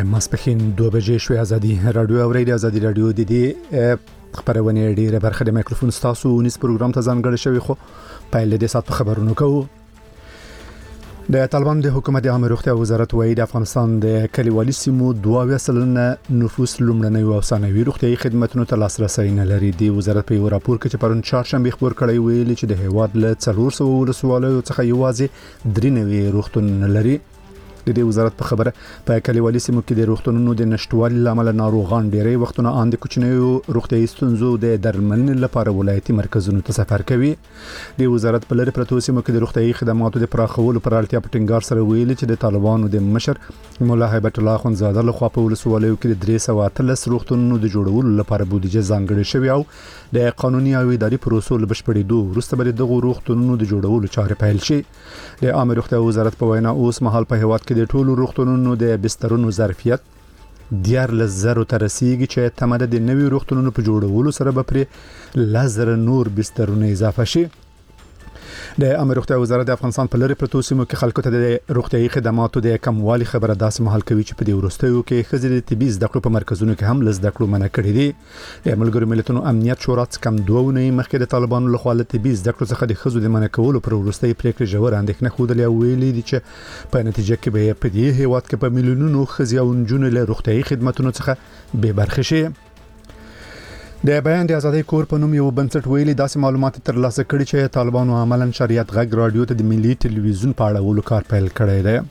د ماسپښین 2 بجې شوې. ازادي رادیو اورېدي. ازادي رادیو د دې خبرونه ډیره برخه د مایکروفون ستاسو ونیس پروګرام ته ځانګړی شوی، خو پایله د سات خبرونو کوو. د طالبان د حکومت عامه روغتیا وزارت وایي د افغانستان د کلیوالي سیمو 22% نفوس لومړنۍ او ثانوي روغتيایي خدماتو ته لاسرسي نه لري. د وزارت په یو راپور کې چې پرون چهارشنبه خبر کړی ویلي چې د هیواد له 400 ولسوالیو څخه یوازې 93 روغتون لري. د دې وزارت په خبره په کلیوالي سیمو کې د روغتونونو د نشټوالي لامل ناروغان ډېری وختونه اند کوچنیو روغتيایي ستونزو د درملنې لپاره ولایتي مرکزونو ته سفر کوي. د وزارت په لری پروتو سیمو کې د روغتيایي خدماتو د پراخولو پر اړتیا په ټینګار سره ویلي چې د طالبانو د مشر مولا هیبت الله خنزاده له خوا په ولسوالیو کې د 313 روغتونونو د جوړولو لپاره بودیجه ځانګړې شوې او د قانوني او اداري پروسو له بشپړېدو وروسته به دغه روغتونونو د جوړولو چارې پیل شي. د عامه روغتیا وزارت په وینا اوس مهال په هیواد د ټولو روغتونونو د بسترونو ظرفیت 10,000 ته رسیدي چې تماده د نوي روغتونونو په جوړولو سره به پر 1000 نور بسترونه اضافه شي. د عامه روغتیا وزارت د افغانستان په لری پروتو سیمو کې خلکو ته د روغتيایي خدماتو د کموالي خبره داسې مهال کوي چې په دې وروستیو کې خزر طبي زده کړو په مرکزونو کې هم لزده کړو منع کړی دي. د ملګرو ملتونو امنیت شورا څخه کم 2 ونې مخکې د طالبانو له خوا له طبي زده کړو څخه د خزو د منع کولو پر وروستي پریکړه جوړ اندېښنه خوده ویلي دي چې په نتیجه کې به په دې هیواد کې په میلیونونو خزي او نجونې له روغتيایي خدماتو څخه به برخه شي. د بیان د ازادۍ کور په نوم یو بنسټ ویلي داسې معلومات ترلاسه کړي چې طالبانو عملاً شریعت غږ رادیو ته د ملي ټلویزیون په اړه کار پیل کړی دی.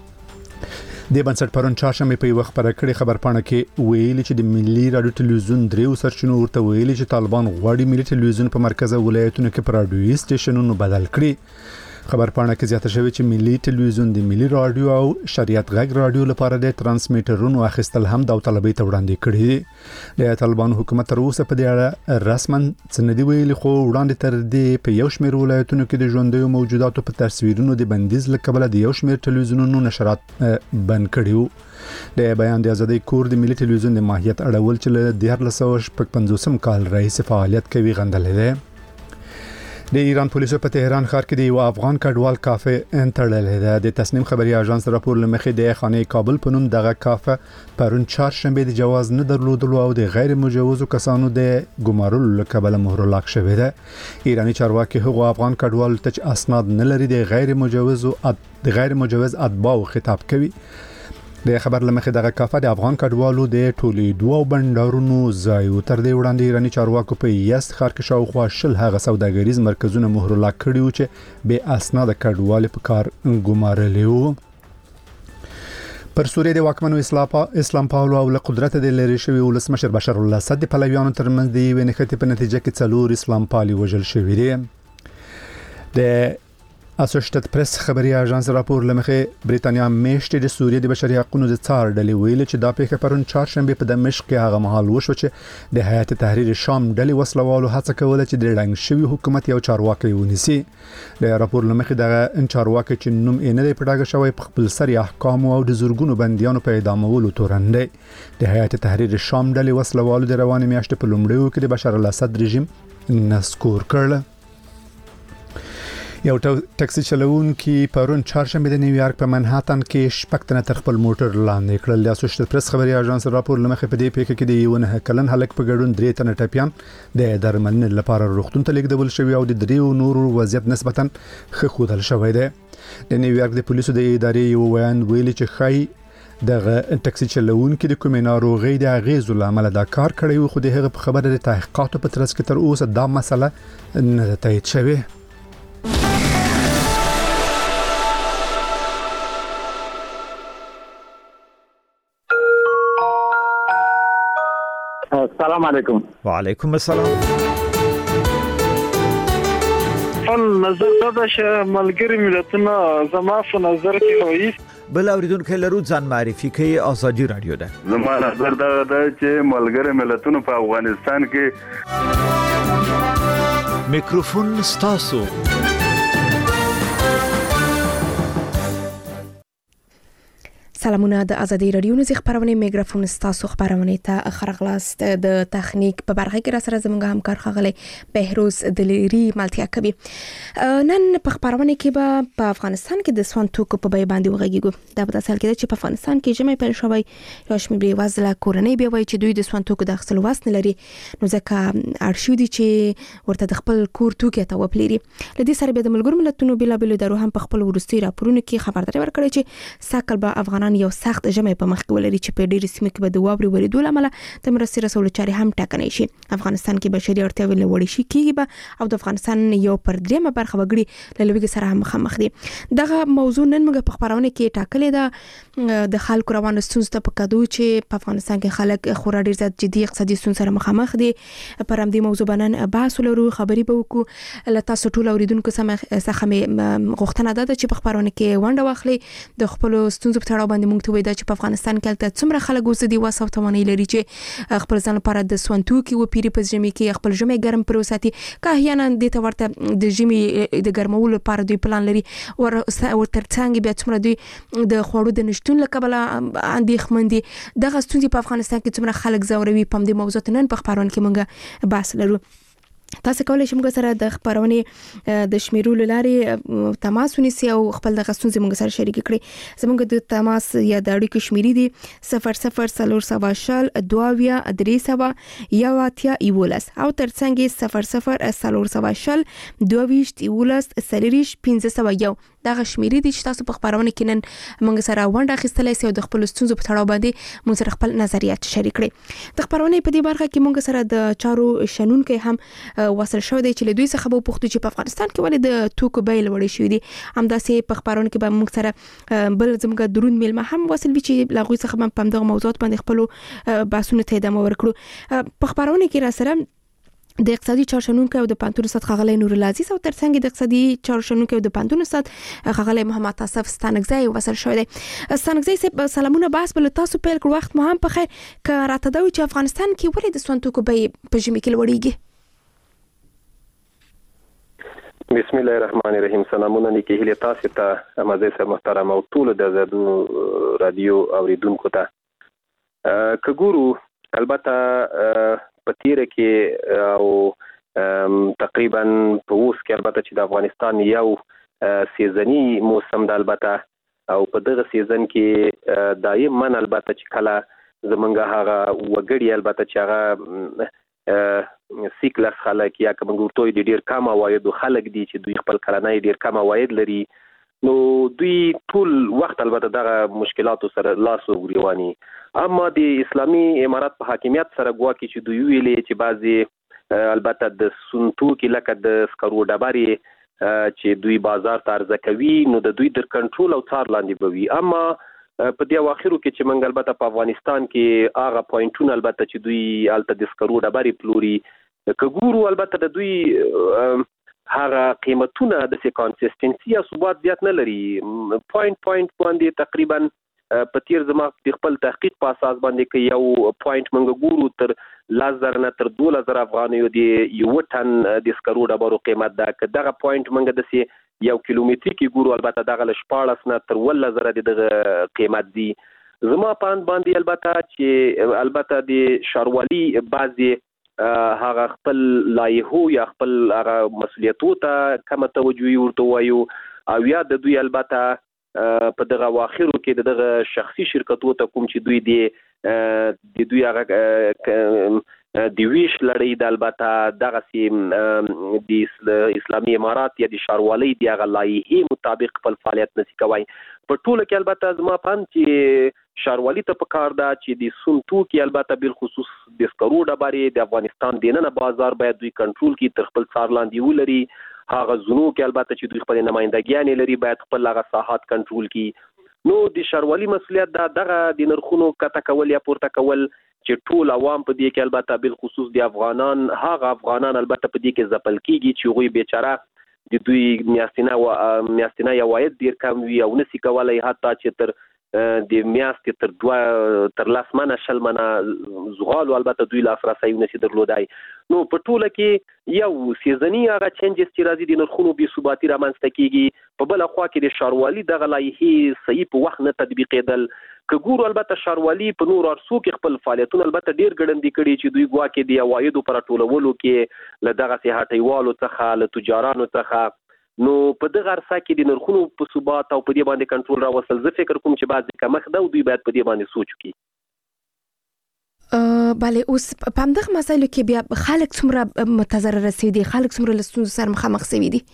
د بنسټ پرون چهارشنبه په وخت پر کړي خبرپاڼه کې ویلي چې د ملي رادیو ټلویزیون دریو سرچینو ورته ویلي چې طالبان غواړي ملي ټلویزیون په مرکزي ولایتونو کې پر رادیوي سټیشنونو بدل کړي. خبرپاڼه کې زیاته شوی چې ملي ټلویزیون د ملي رادیو او شریعت غږ رادیو لپاره د ترانسمیټرونو اخیستل هم د طلبي ته وړاندې کړي. د طالبان حکومت تر اوسه په دې اړه رسماً څه ویلي، خو وړاندې تر دې په یو شمېر ولایتونو کې د ژوندیو موجوداتو په تصویرونو د بندیز لکبل د یو شمېر ټلویزیونونو نشرات بند کړیو. د بیان د ازادۍ کور د ملي ټلویزیون د ماهیت اړول چې له 1950 کال راهیسې فعالیت کوي غندلې ده. د ایران پولیسو په تهران ښار کې د یو افغان کډوال کافه انټرل ده. د تسنیم خبري اژانس راپور لمخې د خانه کابل په نوم دغه کافه پرون چهارشنبه د جواز نه درلودلو او د غیر مجوزو کسانو د ګمارلو لکبل مهر لاک شوی ده. ایرانی چارواکي هغه افغان کډوال ته اسناد نه لري د غیر مجوز اتباع خطاب کوي. د خبر لمخې دغه کافه د افغان کډوالو د ټولې دوه بندرونو ځای تر دې وړاندې ایرانی چارواکو په یست ښار کې شاوخوا 10 هغه سوداګریز مرکزونه مهر لاک کړي و چې به اسناد کډوال په کار ګمارلي وو. پر سوریه د واکمنو اسلام پاولو او له قدرت د لری شوی ولسمشر بشار الاسد د پلویانو ترمنځ د ونښتې په نتیجه کې 4 اسلام پالي وژل شوی دي. د اسوسییټډ پریس خبري اژانس راپور لمخې بریتانیا میشته د سوریه د بشري حقوقو د څار ډلې ویل چې دا پیښه پرون چهارشنبه په دمشق کې هغه مهال وشو چې د هیئت تحریر شام ډلې وسلوالو هڅه کوله چې د رنګ شوی حکومت یو چارواکي ونیسي. د راپور لمخې دغه چارواکي چې نوم یې نه دی پټاګه شوی په خپل سری احکام او د زورګونو بنديانو په اعدامولو تورنده. د هیئت تحریر شام ډلې وسلوالو د رواني میاشتې په لومړیو کې د بشار الاسد رژیم نسکور کړل. یو ټاکسي چلوونکي پرون چهارشنبه د نیویارک په منهاتن کې شپږ تر خپل موټر لاندې کړل. د اسوسییټډ پریس خبري اژانس راپور لمخې په دې پیښه کې د یو نه کلن هلک په ګډون 3 تنه ټپيان د درملنې لپاره روغتون ته لیږدول شوی او د 3 نورو وضعیت نسبتاً ښه ښودل شوی دی. د نیویارک د پولیسو د ادارې یو ویان ویلي چې خای دغه ټاکسي چلوونکي د کومې ناروغي د اغیزو لامل دا کار کړی و، خو د هغه په خبره د تحقیقاتو په ترڅ کې تر اوسه دا مسله نه تایید شوی. السلام علیکم. وعلیکم السلام. نظر دا چې ملګری ملتونه زما په نظر کې وایي بل اوریدونکو لرو ځان معرفي کوي. ازادي رادیو ده. زما نظر دا چې ملګری ملتونه په افغانستان کې میکروفون ستاسو. سلامونه د ازادي رادیو نږدې خبرونه میکروفون ستاسو خبرونه ته خرغلاست د تخنیک په برخه کې را سره زموږ همکار خغلی بهروز دلیری ملتیا کوي. نن په خبرونه کې به په افغانستان کې د سون توکو په بیه باندې وغږیږو. دا په داسې حال کې چې په افغانستان کې جمعي پیل شوی یو شمېر وزله کورنۍ بیا وایي چې دوی د سون توکو د اخیستلو واس نه لري، نو ځکه اړ دي چې ورته د خپل کور توکي ته وپلري. لدې سره به د ملګرو ملتونو بلابل ادارو هم په خپل ورستي راپورونو کې خبرداري ورکړي چې ساکل به افغانان یو سخت جمع په مخ کې ولري چې په ډېر سیمه کې به د واوري ورېدو لامل د مرستې رسولو چارې هم ټاکنې شي. افغانستان کې بشري اړتیاوې له وړې شي کېږي به او د افغانستان یو پر درېمه برخه وګړي له لوږې سره هم مخامخ دي. دغه موضوع نن موږ په خبرونه کې ټاکلې ده. د خلکو روانه ستونزې ته په کدو چې په افغانستان کې خلک خورا ډېر زیات جدي اقتصادي ستونزې سره مخامخ دي. پر همدې موضوع باندې بحث ولرو، خبرې به وکړو. له تاسو ټول اوریدونکو څخه مې غوښتنه ده چې په خبرونه کې ونډه واخلي، د خپل ستونزو په اړه باندې موږ ته وایي چې په افغانستان کې څومره خلک اوس د واسو توانایي لري چې خپل ځان لپاره د سون توکي و پیری په ژمي کې خپل ژمي ګرم پر وساتي. که احیانا د تورته د ژمي د ګرمولو لپاره دوی پلان لري ور ترڅنګ بیا څومره دوی د خوړو د نشټون لکبل اندېښمن دي. دغه ستونزې په افغانستان کې څومره خلک زوروي په دې موضوع نن په خبرونه کې موږ بحث لرو. تاسو کولای شئ موږ سره د خبرونه د شمیرولو لارې تماس ونیسئ او خپل د غستون زموږ سره شریک کړئ. زموږ د تماس یا د اړیکو شمیرې دي 00 22 300 یواتیا ایولس او ترڅنګ 00 22 1501. دغه شمیرې دي چې تاسو په خبرونه کې نن موږ سره ونډه اخیستلای شئ او د خپل ستونزو په اړه باندې موږ سره خپل نظریات شریک کړئ. د خبرونه په دې برخه کې موږ سره د چارو شنونکو هم وصل شو دی چې له دوی څخه به پوښتنه چې په افغانستان کې ولې د توکو بیل وړي شوې دي. همداسې په خبرونه کې به موږ سره بل زموږ درون میلمه هم وصل وي چې له غوي څخه په دغه موضوعات باندې خپل بحثونه ته ادامه ورکړو. په خبرونه کې را سره د اقتصادي چارشنونکو او د پانتون استاد خغلی نور العزیز او ترڅنګ د اقتصادي چارشنونکو او د پانتون استاد خغلی محمد اصف ستانګزی وصل شوی دی. ستانګزی سلامونه، بحث بل تاسو پیل کړ، وخت مو هم په خیر. که راته دا چې افغانستان کې ولې د سون توکو بیې په ژمي کې لوړیږي؟ بسم الله الرحمن الرحیم. سلامونه نیکی هیله تاسو ته مزه محترم او ټول د زادو رادیو اوریدونکو ته. که ګورو البته په تیر کې او تقریبا په اوس کې البته چې د افغانستان یو سیزنی موسم د البته او په دغه سیزن کې دایما البته چې کله زمونږ هغه وګړي البته چې هغه سیکلس خلک یا کوم ګورتوي د ډیر کم عواید خلک دي چې دوی خپل کلنۍ ډیر کم عواید لري، نو دوی ټول وخت البته دغه مشکلاتو سره لاس وګریواني. اما د اسلامي امارات په حاکمیت سره ګواکې چې دوی ویلې چې بعضی البته د سونتو کې لکه د سکرو ډبرې چې دوی بازار ته عرضه کوي نو د دوی در کنټرول او څار لاندې بوي. اما په دې اواخرو کې چې موږ البته په افغانستان کې هغه پوینټونه البته چې دوی الته د سکرو ډبرې پلوري که ګورو البته د دوی هغه قیمتونه د کنسیستنسي یا ثبات زیات نه لري. پوینټ باندې تقریبا په تیر زما د خپل تحقیق په اساس باندې کې یو پوینټ موږ ګورو تر 10,000 نه تر 12,000 افغانیو دی یو ټن د سکرو ډبرو قیمت ده. که دغه پوینټ موږ د یو کیلومتر کې ګورو البته دغه ل 14 نه تر 10,000 د قیمت دی. زما پاند باندې البته چې البته د شاروالي بعضي هغه خپل لایحو یا خپل هغه مسولیتو ته کم توجه ورته وایو او یا د دوی البته په دغه واخرو کې دغه شخصي شرکتو ته کوم چې دوی د دوی هغه د ویش لړۍ د البته دغه سیم د اسلامي امارات یا د شاروالۍ د هغه لایحې مطابق خپل فعالیت نشي کوي. په ټوله کې البته زما پاند چې شاروالي ته په کار ده چې د سون توکي البته بل خصوص د سکرو ډبرې د افغانستان د نن بازار باید دوی کنټرول کړي، تر خپل څار لاندې ولري. هغه زونو کې البته چې دوی خپل نمائندګیان لري باید خپل هغه ساحات کنټرول کړي. نو د شاروالي مسولیت دا دغه د نرخونو کته کول یا پورته کول چې ټول عوام په دې کې البته بل خصوص د افغانان البته په دې کې ځپل کیږي چې غوي بیچاره د دوی میاشتنه عواید ډیر کم وي او نسی کولای حتی چې تر د میاشتې تر 10 منه 20 منه زغال البته دوی لاسرسي نشي درلودای. نو په ټوله کې یو سیزنی هغه چینجز چې راځي د نرخونو بې ثباتي رامنځته کیږي. په بل خوا کې د شاروالي دغه لایحې صحیح په وخت نه تطبیقېدل که ګورو البته ښاروالي په نور ارسو کې خپل فعالیتونه البته ډیر ګړندي کړي چې دوی ګواکې د عوایدو پر ټولولو کې له دغه هټیوالو څخه له تجارانو څخه نو په دغه عرصه کې د نرخونو په ثبات او په دې باندې کنټرول راوستل زه فکر کوم چې بعضې کمښت ده او دوی باید په دې باندې سوچ وکړي. بله اوس په همدغه مسایلو کې بیا خلک څومره متضرره شوي دي، خلک څومره له ستونزو سره مخامخ شوي دي؟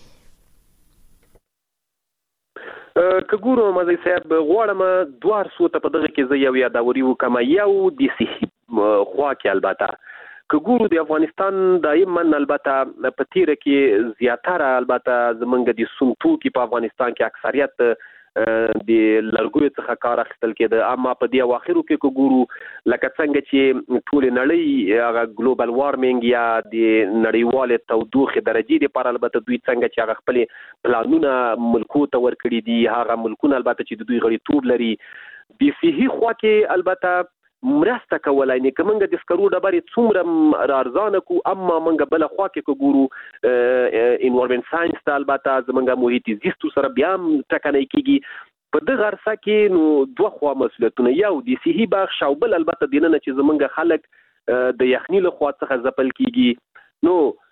که ګورو مزی صاحب غواړم دوه ارسو ته په دغه کې زه یو یادوري وکړم. یو د صحي خوا کې البته که ګورو د افغانستان دایما البته په تیره کې زیاتره البته زمونږ د سون توکي په افغانستان کې اکثریت د لرګیو څخه کار اخیستل کېده، اما په دې اواخرو کې که ګورو لکه څنګه چې ټولې نړۍ هغه ګلوبل وارمنګ یا د نړیوالې تودوخې درجې دپاره البته دوی څنګه چې هغه خپلې پلانونه ملکو ته ورکړي دي، هغه ملکونه البته چې د دوی غړیتوب لري د صحي خوا کې البته مرسته کولای نه کومه د سکرو ډبرې څومره ارزانه کو، اما منګه بل خوا کې کو ګورو انوایرنمنت ساينس ته البته زمونږ محیط زیست سره بیا ټکنۍ کیږي. په دغه عرصه کې نو دوه خوا مسؤلیتونه، یو د صحي بخش او بل البته د نن چې زمونږ خلک د یخنی له خوا څخه ځپل کیږي.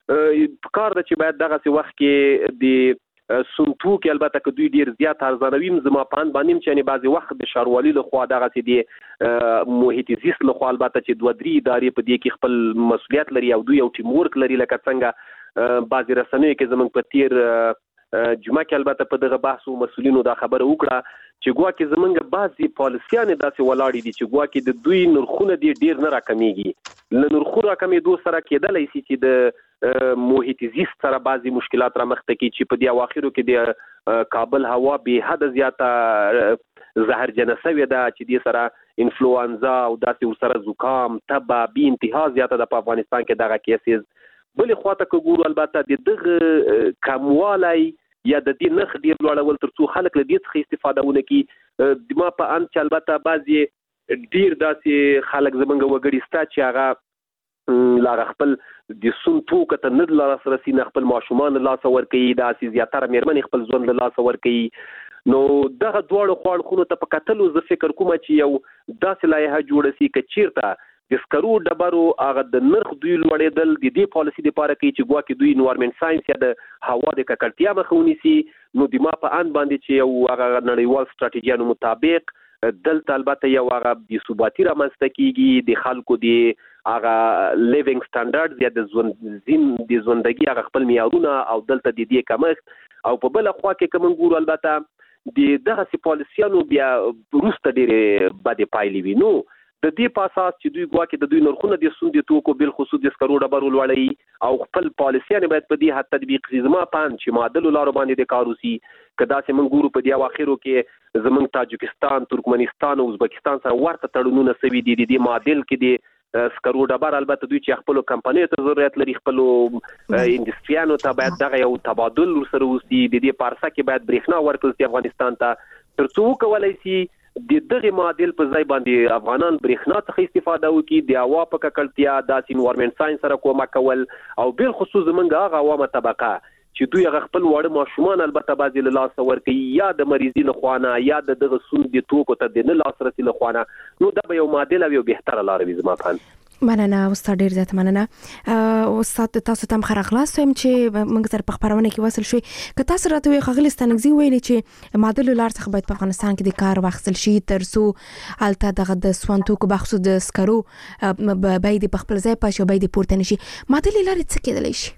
نو کار د چې باید دغه وخت کې د سنتو کې البته که دوی ډیر زیات ارزانوي زما پاند باندې چې بعضی وخت د ښاروالي له خوا دغه چې د محیط زیست له خوا البته چې دوه درې ادارې په دې کې خپل مسؤلیت لري او دوی یو ټیم ورک لري، لکه څنګه بعضی رسنیو کې زمونږ په تیر جمعه کې البته په دغه بحث او مسؤلینو دا خبره وکړه چې ګواکې زمونږ بعضی پالیسیانې داسې ولاړې دي چې ګواکې د دوی نرخونه دي ډیر نه راکمیږي، له نرخو راکمېدو سره کېدلی شي چې د محیط زیست سره بعضی مشکلات را مخته کی چې په دې اواخرو کې د کابل هوا به حد زیاته زهرجنه شوې ده چې دې سره انفلوانزا او داسې ورسره زکام تبه به انتها زیاته ده په افغانستان کې دغه کیسز. بلې خواته که ګورو البته د دغه کموالی یا د دې نرخ ډیر لوړول تر څو خلک له دې څخه استفاده ونه کړي. دما په ان چې البته بعضې ډیر داسې خلک زمونږ وګړي ستا چې هغه لا خپل د سون توکو ته نه لاس رسي، نه خپل ماشومان لاس ورکوي، داسې زیاتره مېرمنې خپل ژوند له لاس ورکوي. نو دغه دواړو خواړخونو ته په کتلو زه فکر کوم چې یو داسې لایحه جوړه شي که چیرته د سکرو ډبرو هغه د نرخ دوی لوړېدل د دې پالیسي دپاره کوي چې ګواکې دوی انوایرمنټ ساينس یا د هوا د ککړتیا مخه ونیسي. نو د ما په ان باندې چې یو هغه نړیوال ستراتیژیانو مطابق دلته البته یو هغه بې ثباتي رامنځته کیږي، د خلکو د هغه لیوینګ سټانډرډ یا د ژوندګي هغه خپل معیارونه او دلته د دې کمښت او په بله خوا کې که موږ ګورو البته د دغسې پالیسیانو بیا وروسته ډېرې بدې پایلې وي. نو د دې په اساس چې دوی ګواکې د دوی نرخونه د سون د توکو بالخصوص د سکرو ډبرو لوړوي او خپل پالیسیانې باید په دې حد تطبیق کړي. زما پاند چې معادلو لارو باندې د کار وشي، که داسې موږ ګورو په دې اواخرو کې زموږ تاجکستان، ترکمنستان او ازبکستان سره ورته تړونونه شوي دي. د دې معادل کې د سکرو ډبر البته دوی چې خپلو کمپنیو ته ضرورت لري، خپلو انډسټریانو ته باید دغه یو تبادل ورسره وشي. د دې په عرصه کې باید برېښنا ورکړل شي افغانستان ته، تر څو وکولی شي د دغه معادل په ځای باندې افغانان برېښنا څخه استفاده وکړي، د هوا په ککړتیا داسې انوایرمنټ ساينس سره کومک کول او بالخصوص زمونږ هغه عوامه طبقه چې دوی هغه خپل واړه ماشومان البته بعضې له لاسه ورکوي یا د مریضي له خوا نه یا د دغه سون د توکو ته د نه لاسرسي له خوا نه. نو دا به یو معادل او یو بهتره لاره وي زما په مننه استاد، ډیر زیات مننه. استاد تاسو ته مخ راغلاست ويم چې موږ سره په خبرونه کې وصل شوي. که تاسو راته وي خغلی ستنګزي ویلي چې معادل لار څخه باید په افغانستان کې د کار واخیستل شي تر څو الته دغه د سوانتو کو بخصو د سکرو باید په خپل ځای پاشي او باید پورته نشي. معادل لار څه کېدلی شي؟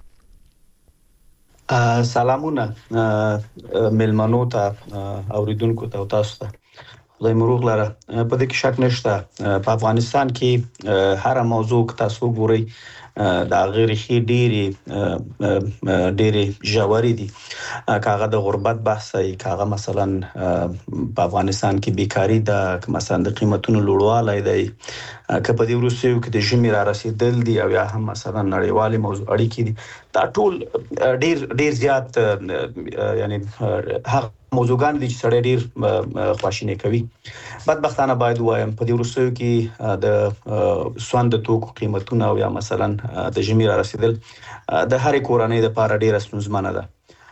سلامونه ملمنو ته اوریدونکو ته تاسو ته خدای مروغ لره. په دې کې شک نشته په افغانستان کې هر موضوع تاسو ګورئ د غیر خي ډېری ژورې دي. کاغه د غربت بحث ای کاغه مثلا په افغانستان کې بیکاری د مثلا د قیمتونو لوړوالی دی، که په دې وروستیو کې د ژمي را رسیدل دي او یا هم مثلا نړیوالې موضوع اړیکې دي، دا ټول ډیر زیات یعنی هغه موضوعګان دي چې سړی ډیر خواشینی کوي. بدبختانه باید وایم په دې وروستیو کې د سون د توکو قیمتونه او یا مثلا د ژمي را رسیدل د هرې کورنۍ لپاره ډیره ستونزمنه ده.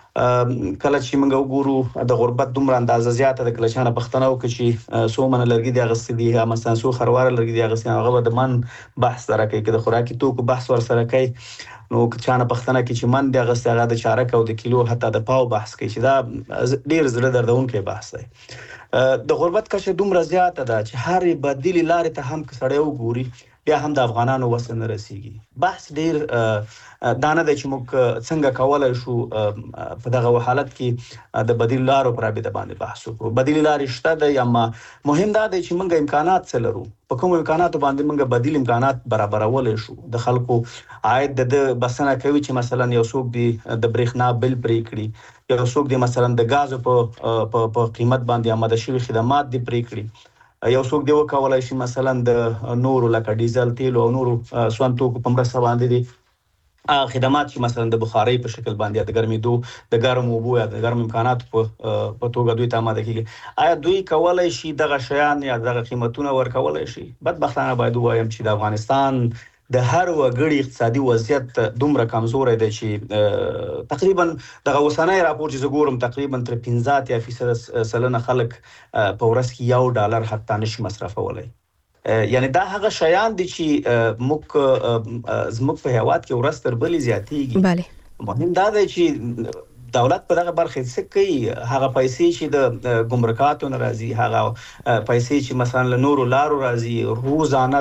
کله چې موږ وګورو د غربت دومره اندازه زیاته د کله چانه پښتنو کې چې سو من لرګي دی غسل دي یا مثلا سو خروار لرګي دی غسل هغه د من بحث سره کوي د خوراکي توکو بحث ور سره کوي نو چانه پښتنه کې چې من دی غسل هغه د چارک او د کیلو حتی د پاو بحث کوي چې دا ډیر زړه دردونکي بحث دی د غربت کچه دومره زیاته ده چې هر بدیل لارې ته هم سړی وګوري بیا هم د افغانانو وسه نه رسیږي بحث ډیر دانه د چې موږ څنګه کولای شو په دغه حالت کې د بدیل لارو پر اړه باندې بحث وکړو بدیل لارې شته د یم مهم دا دی چې موږ امکانات څه لرو په کوم امکاناتو باندې موږ بدیل امکانات برابرول شو د خلکو عاید د بسنه کوي چې مثلا یو څوک دی د برېښنا بل پرې کړي یو څوک دی مثلا د غاز په قیمت باندې آماده شوی خدمات دی پرې کړي یو څوک دی وکولای شي مثلا د نورو لکه ډیزل تیل او نورو سون توکو په مرسته باندې دي خدمات چې مثلا د بخارۍ په شکل باندې د ګرمېدو د ګرم اوبو یا د ګرم امکانات په توګه دوی ته آماده کیږي آیا دوی کولای شي دغه شیان یا دغه قیمتونه ورکولای شي بدبختانه باید وایم چې د افغانستان د هر وګړي اقتصادي وضعیت دومره کمزوري دی چې تقریبا دغه وسنۍ راپور چې زګورم تقریبا تر 15% سلنه خلک په ورځ کې $1 حتی نشي مصرفولای یعنی دا هغه شیان دي چې زموږ په هیواد کې ورځ تر بلې زیاتېږي bale مهم دا دی چې دولت په دغه برخه څه کوي هغه پیسې چې د ګمرکاتو ناراضي هغه پیسې چې مثلا له نورو لارو راځي روزانه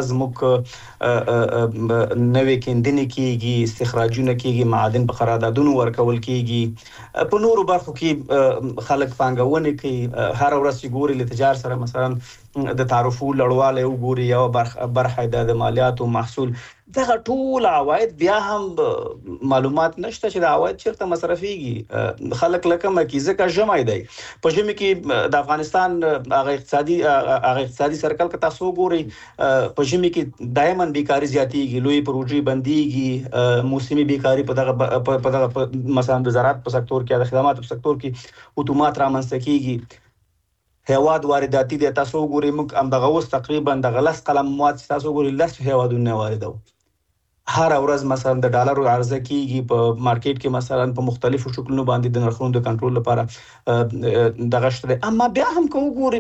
زموږ نوې کیندنې کیږي استخراجونه کیږي معادن په قراردادونو ورکول کیږي په نورو برخو کې خلک پانګونه کوي هر ورځ چې ګوري له تجارت سره مثلا د تعرفو لړواله وګوري یو برخه د مالیات او محصول دغه ټول عواید بیا هم معلومات نشته چې د عواید چیرته مصرفيږي خلک لکه مکی ځکه جمع دی په جمع کې د افغانستان هغه اقتصادي سرکل کې تاسو ګوري په جمع کې دایماً بیکاری زیاتېږي لوی پروژې بنديږي موسمي بیکاری په دغه مثلا د زراعت په سکتور کې د خدماتو په سکتور کې اتومات رامنځته کیږي هیواد وارداتي د تاسو ګوري موږ هم دغه اوس تقریبا د غلس قلم مواد تاسو ګوري لس هیوادونه واردو هر ورځ مثلا د ډالرو عرضه کیږي په مارکیټ کې مثلا په مختلفو شکلونو باندې د نرخونو د کنټرول لپاره دغه شته اما بیا هم کوم ګوري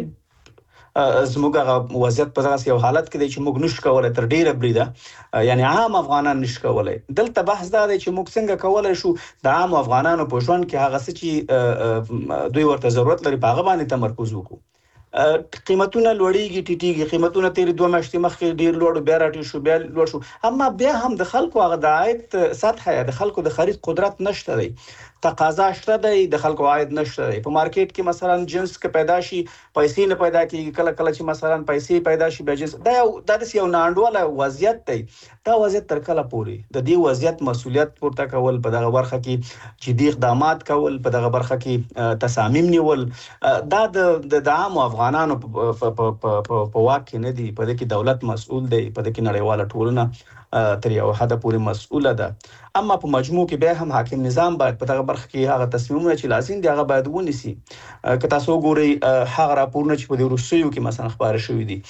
زموږه وضعیت په دغه یو حالت کې دی چې موږ نشو کولای تر ډیره بریده یعنی عام افغانان نشو کولای دلته بحث دا دی چې موږ څنګه کولای شو د عام افغانانو په ژوند کې هغه څه چې دوی ورته ضرورت لري په هغه باندې تمرکز وکړو قیمتونه لوړیږي ټیټیږي قیمتونه تیر 2 میاشتې مخکې ډیر لوړ بیا راټیټ شو بیا لوړ شو اما بیا هم د خلکو هغه د عاید سطح د خلکو د خرید قدرت نشته دی تقاضا شته دی د خلکو عاید نشته دی په مارکیټ کې مثلا جنس کې پیدا شي پیسې نه پیدا کیږي کله کله چې مثلا پیسې پیدا شي بیا جنس دا د یو ناانډوله وضعیت دی دا وضعیت تر کله پوري د دې وضعیت مسولیت پورته کول په دغه برخه کې چې د اقدامات کول په دغه برخه کې تصامیم نیول دا د عام افغانانو په واک کې نه دی په دې کې دولت مسؤل دی په دې کې نړیواله ټولنه تر یو حد پورې مسؤله ده اما په مجموع کې به هم حاکم نظام باید په دغه برخه کې هغه تصمیمونه چې لازم دي هغه باید ونیسي که تاسو ګورئ هغه راپورونه چې په دې روسیو کې مثلا خبره شوې دي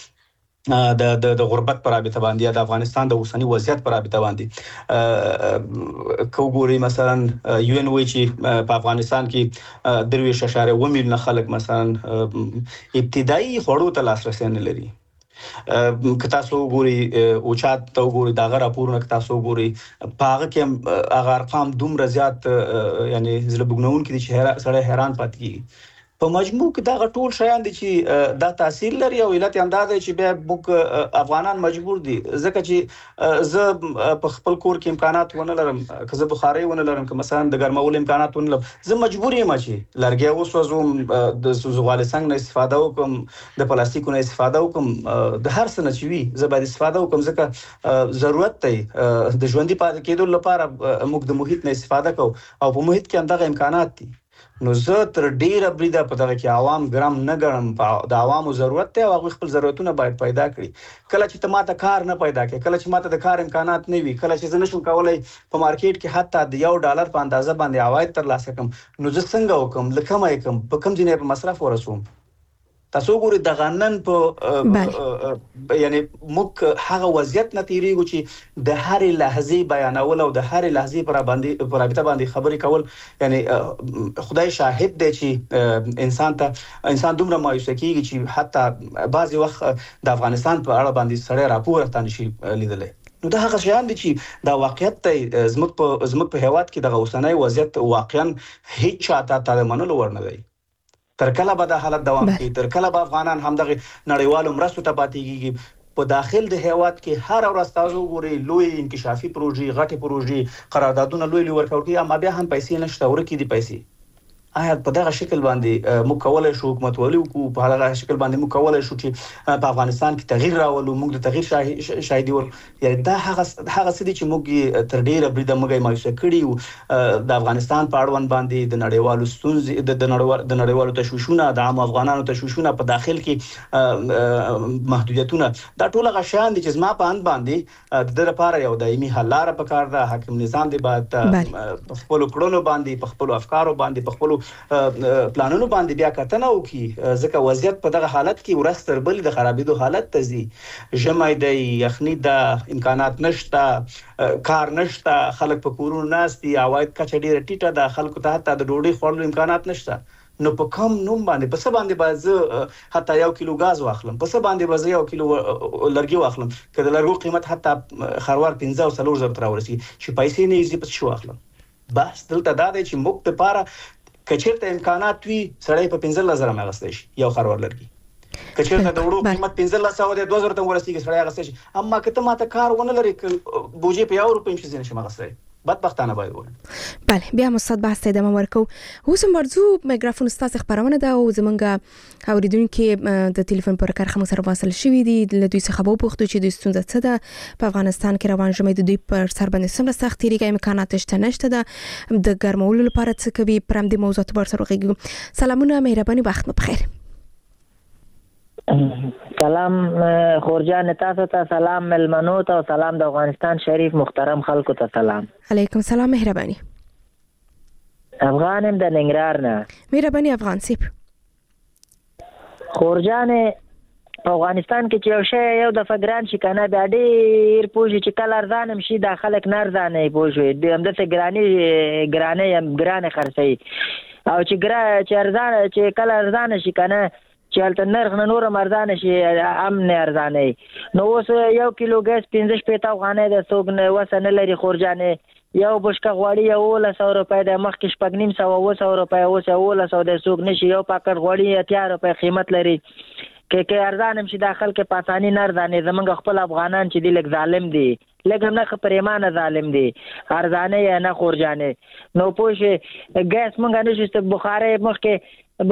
د غربت پر رابطه باندې د افغانستان د اوسنی وضعیت پر رابطه باندې کوګوري مثلا یو ان وی چې په افغانستان کې 3.1 میلیون خلک مثلا ابتدایي خوړو ته لاسرسي نه لري که تاسو ګوري او چات ته ګوري دا غره راپورونه که تاسو ګوري پاغه کې هغه ارقام دومره زیات یعنی زله بګنون کې چې سړی حیران پاتې کیږي په مجموع کې دا ټول شیان دي چې دا تاثیر لري او علت اندازه چې به موږ افغانان مجبور دي ځکه چې زه په خپل کور کې امکانات ونه لرم که زه بخاري ونه لرم که مثلا د ګرمولو امکانات ونه لرم زه مجبور یم چې لرګي وسوځم د زغال څنګه نه استفاده وکم د پلاستیکونو استفاده وکم د هر څه نه چې وي زه باید استفاده وکم ځکه ضرورت دی د ژوندۍ پاتې کېدو لپاره موږ د محیط نه استفاده کوو او په محیط کې هم دغه امکانات دي نو زه تر ډیره بریده په دغه کې عوام ګرام نه ګرم د عوامو ضرورت دی او هغه خپل ضرورتونه باید پیدا کړي کله چې ته ماته کار نه پیدا کړي کله چې ماته د کار امکانات نه وي کله چې زه نشم کولای په مارکیټ کې حتی د $1 په اندازه باندې عواید ترلاسه کړم نو زه څنګه وکم لکه ما کوم په کوم ځای په مصرف ورسوم تاسو ګورئ د غنن په یعنی موږ هغه وضعیت نه تیریږو چې د هر لحظې بیانول او د هر لحظې پر رابطه باندې خبرې کول یعنی خدای شاهد دی چې انسان دومره مایوس کیږي چې حتی بعضی وخت د افغانستان په اړه باندې سړی راپور ته نشي لیدلی. نو دا هغه شیان دي چې دا واقعیت ته زموږ په هیواد کې د اوسنۍ وضعیت واقعا هیڅ چاته ته منلو ورنه دی. تر کله به د حالت دوام کوي، تر کله به افغانان همدغه نړیوالو مرستو ته پاتې کیږي. په داخل د هیواد کې هر ورځ تاسو ګورئ لوی انکشافي پروژې، غټي پروژې، قراردادونه لوی ورکوي، اما بیا هم پیسې نشته، ورکې دي پیسې. آیا په دغه شکل باندې موږ کولای شو حکومت ولې وکړو، په هغه شکل باندې موږ کولای شو چې په افغانستان کې تغییر راولو، موږ د تغییر شاهدي ورکړو؟ یعنی دا هغه څه دي چې موږ تر ډیره بریده موږ مایوسه کړي د افغانستان په اړوند باندې د نړیوالو ستونزې، د نړیوالو تشویشونه، د عام افغانانو تشویشونه، په داخل کې محدودیتونه، دا ټول هغه شیان دي چې زما په اند باندې د لپاره یو دایمي حل لاره پکار ده. حاکم نظام دی باید په خپل کړنو باندې، په خپل افکارو باندې، په خپل پلانونو باندې بیا کتنه وکړي، ځکه وضعیت په دغه حالت کې ورځ تر بلې د خرابېدو حالت ته ځي. ژمی دی، یخني ده، امکانات نشته، کار نشته، خلک په کورونو ناست دي، عواید کچه ډیره ټیټه ده، خلکو ته حتی د ډوډۍ خوړلو امکانات نشته. نو په کم نوم باندې په څه باندې به زه حتی 1 کیلو غاز واخلم، په څه باندې به زه 1 کیلو لرګي واخلم، که د لرګو قیمت حتی خروار 15 او 4 زره تر ورسي چې پیسې نه یې په څه واخلم. بس دلته دا دی چې موږ ته لپاره کچېرته امکانات وي سړی په 15000 مغستې شي یو خروار لرګي، کچېرته د وړو قیمت 1500 او 2000 ته ورسیږي سړی غستې شي. اما که ته ماته کار ونه لري، بوجي په 1 روپۍ شي نشي مغستې، بدبختانه باید وای. بله، بیا مستاد بحث ته ادامه ورکو. اوس مرزو میکروفون ستاسو خبرونه ده او زمونږ اوریدونکو د ټلیفون پر کارخه مو سره واصل شوي دي. له دوی څخه به وپوښتو چې د ستونزه څه ده په افغانستان کې، روان ژمی د دوی پر سر باندې څومره سخت تیریږي، امکانات شته نشته ده، د ګرمولو لپاره څه کوي، پر همدې موضوعات به ورسره وغږیږو. سلامونه، مهرباني، وخت مو بخیر. سلام خورجان، تاسو ته سلام، ملمنو ته سلام، د افغانستان شریف محترم خلکو ته سلام. علیکم سلام، مهرباني. افغانم د ننګرهار نه. مهرباني افغان سیب. خورجان، په افغانستان کې چې یو شی یو دفعه ګران شي کنه، بیا ډېر پوه چې کله ارزانه شي دا خلک نه ارزانه پوه شوي، همداسې ګرانې خرڅوي، او چې کله ارزانه شي کنه چې هلته نرخ نه نور ارزانه شي هم نه ارزانه. نو اوس 1 کیلو ګاز 15 افغانۍ ده، څوک نه وسه نه لري خورجانې. یو بشکه غوړي 1100 روپۍ ده، مخکې 950 روپۍ، اوس 1100 ده، څوک نشي. یو پاکټ غوړي 80 روپۍ قیمت لري. که ارزانه شي داخل کې پاسانی نه ارزانه. زمونږ خپل افغانان چې دی لږ ظالم دي، لږ هم نه پریمانه ظالم دي، ارزانه یا نه خورجانې. نو پوه شي ګاز مونږ نشو بخارۍ مخکې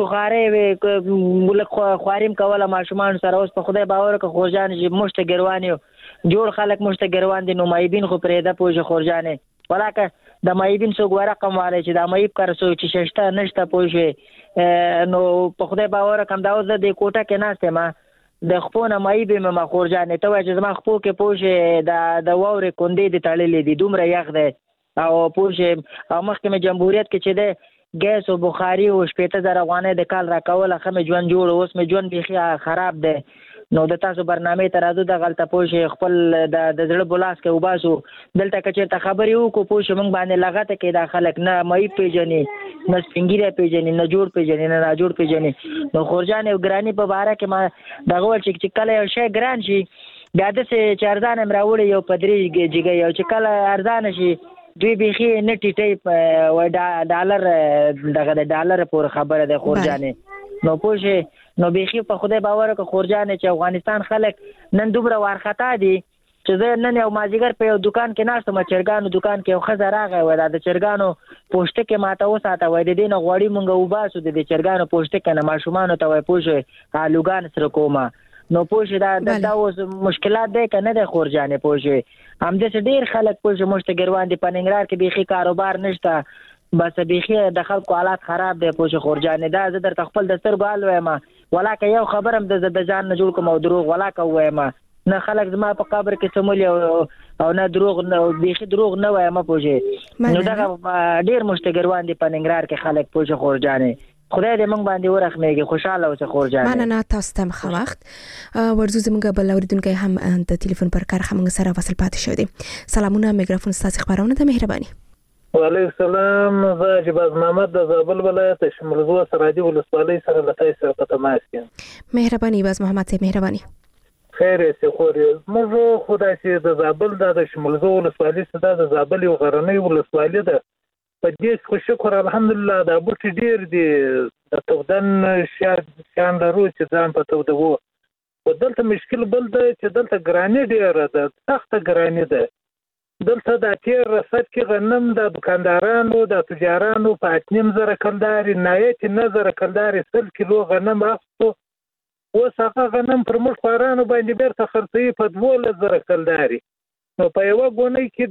بخارۍ خواریم کوله ماشومان سره، اوس په خدای باور که خورجان چې مشته ګروان یو جوړ خلک مشته ګروان دي. نو مایبین خو پرېده پوه شي خورجانې، ولاکه د مایبین څوک ورقم والی چې د مایب کار څوک چې شته نشته پوه شي. نو په خدای باور کم دا اوس د کوټه کې ناست یم، د خپو نه مایب یم ما خورجانې. ته وایې چې زما خپو کې پوه شي د واورې کندې دي تړلې دي، دومره یخ دی او پوه شي. او مخکې مې جمهوریت کې چې دی ګیس او بخاري او 15000 افغانۍ د کال راکوله، ښه مې ژوند جوړ، اوس مې ژوند بیخي خراب دی. نو د تاسو برنامې ته راځو دغلته پوه شئ خپل د زړه بلاس کې وباسو. دلته که چېرته خبرې وکړو پوه شئ موږ باندې لغته کوي دا خلک، نه معیب پیژني، نه سپین ږیری پیژني، نه جوړ پیژني، نه ناجوړ پیژني. نو خورجان او ګراني په باره کې ما دغه ویل چې کله یو شی ګران شي بیا داسې چې ارزانه هم راوړي یو په 3 جګۍ، او چې کله ارزانه شي دوی بیخي نه ټیټی وای ډالر دغه د ډالر پورې خبره ده خورجانې. نو پوه شئ نو بیخي په خدای باور که خورجانې چې افغانستان خلک نن دومره وارخطا دي چې زه نن یو مازدیګر په یو دکان کې ناستم، چرګانو دکان کې یو ښځه راغی، وایي دا د چرګانو پوستکې ماته وساته، وایي د دې نه غوړي مونږ وباسو د دې چرګانو پوستکې نه ماشومانو ته وایي پوه شئ الوګان سره کومه. نو پوه شئ دا اوس مشکلات دی که نه دی خورجانې پوه شئ. همداسې ډېر خلک پوه شئ مشته ګروان دي، په ننګرهار کې بیخي کاروبار نشته، بس بیخي د خلکو حالات خراب دی پوه شئ خورجانې. دا زه درته خپل د سترګو حال وایم، ولاکه یو خبر هم د ځان نه جوړ کوم او دروغ ولاکه ووایم، نه خلک زما په قبر کې سمولي او نه دروغ، بیخي دروغ نه وایم پوه شئ. نو دغه ډېر مشته ګروان دي په ننګرهار کې خلک پوه شئ خورجانې. خدای دې موږ باندې ورخمېږي. خوشاله اوسه خور جان. مننه تاسو ته مخ وخت ورزو زموږ بل اوریدونکو هم د ټلیفون پر کار هم سره وصل پاتې شو دي. سلامونه میکروفون ستاسو خبرونه ته مهرباني. وعلیکم السلام. زه جباز محمد د زابل ولایت شمولزو سرادي ولسوالۍ سره لته سره په تماس یم. مهرباني باز محمد ته مهرباني. خیر سي خوري موږ خدای سي د زابل د شمولزو ولسوالۍ سره د زابل یو غرنۍ ولسوالۍ ده. په دې خو شکر الحمدلله د بوټي ډیر دي د تودن شان لرو چې ځان په تودو. ودلته مشکل بل ده چې دلته ګرانی ډیره ده، سخته ګرانی ده. دلته د تیر رصد کې غنم د دکاندارانو د تجارانو په 8.5 کلداري نایت نظر کلداري 100 کیلو غنم اخستو. اوس هغه غنم پر موږ خوارانو باندې بیرته خرڅوي په 12 کلداري. نو په یو غونې کې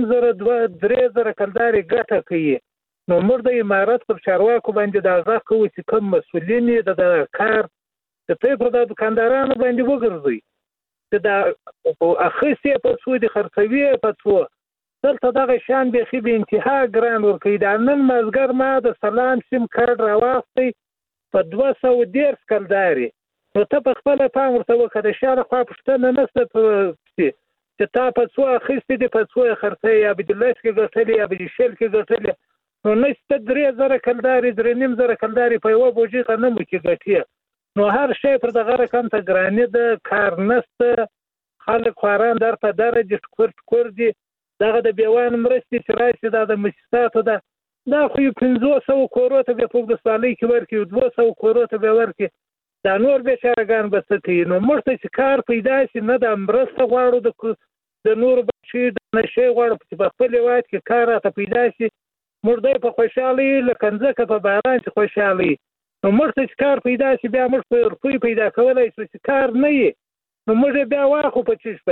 3.5 کلداري ګټه کوي. نو موږ د امارات پر چارواکو باندې د ځا کوي چې کوم مسولین د کار د په د دکاندارانو باندې وګرځي چې دا اخیسته په څو د خرڅوي په څو دلته دغه شان به خې به انتها ګران ورکړي. دا نن مازګر ما د سلام سیم کارت راوستي په 210 کلداري. نو ته په خپل پام ورته وکړه شاله خو پښتنه نسته چې تا په څو اخیسته د په څو خرڅي یا به د لږ کې ګټلې یا به د شل کې ګټلې. نو نشته 3.5 کلداري 3.5 کلداري په یو بوجي غنم کې ګټي. نو هر شی پر دغه رقم ته ګرانی ده، کار نسته، خلک خواران در په درجه کور دي. دغه د بیوان مرستې چې راشي د مؤسساتو ده دا خو 500 کورو ته به په دسالۍ کې ورکي 200 کورو ته به ورکي. دا نور به شارګان بسته. نو مرته چې کار پیدا شي نه د مرسته غواړو د نور بچي د نشي غواړو چې په خپل وخت کې کار ته پیدا شي. مرده په خوشحالي لکنځه په باران چې خوشحالي. نو مرته چې کار پیدا شي بیا موږ په روپۍ پیدا کولای شو چې کار نه وي. نو موږ بیا واخو په چیش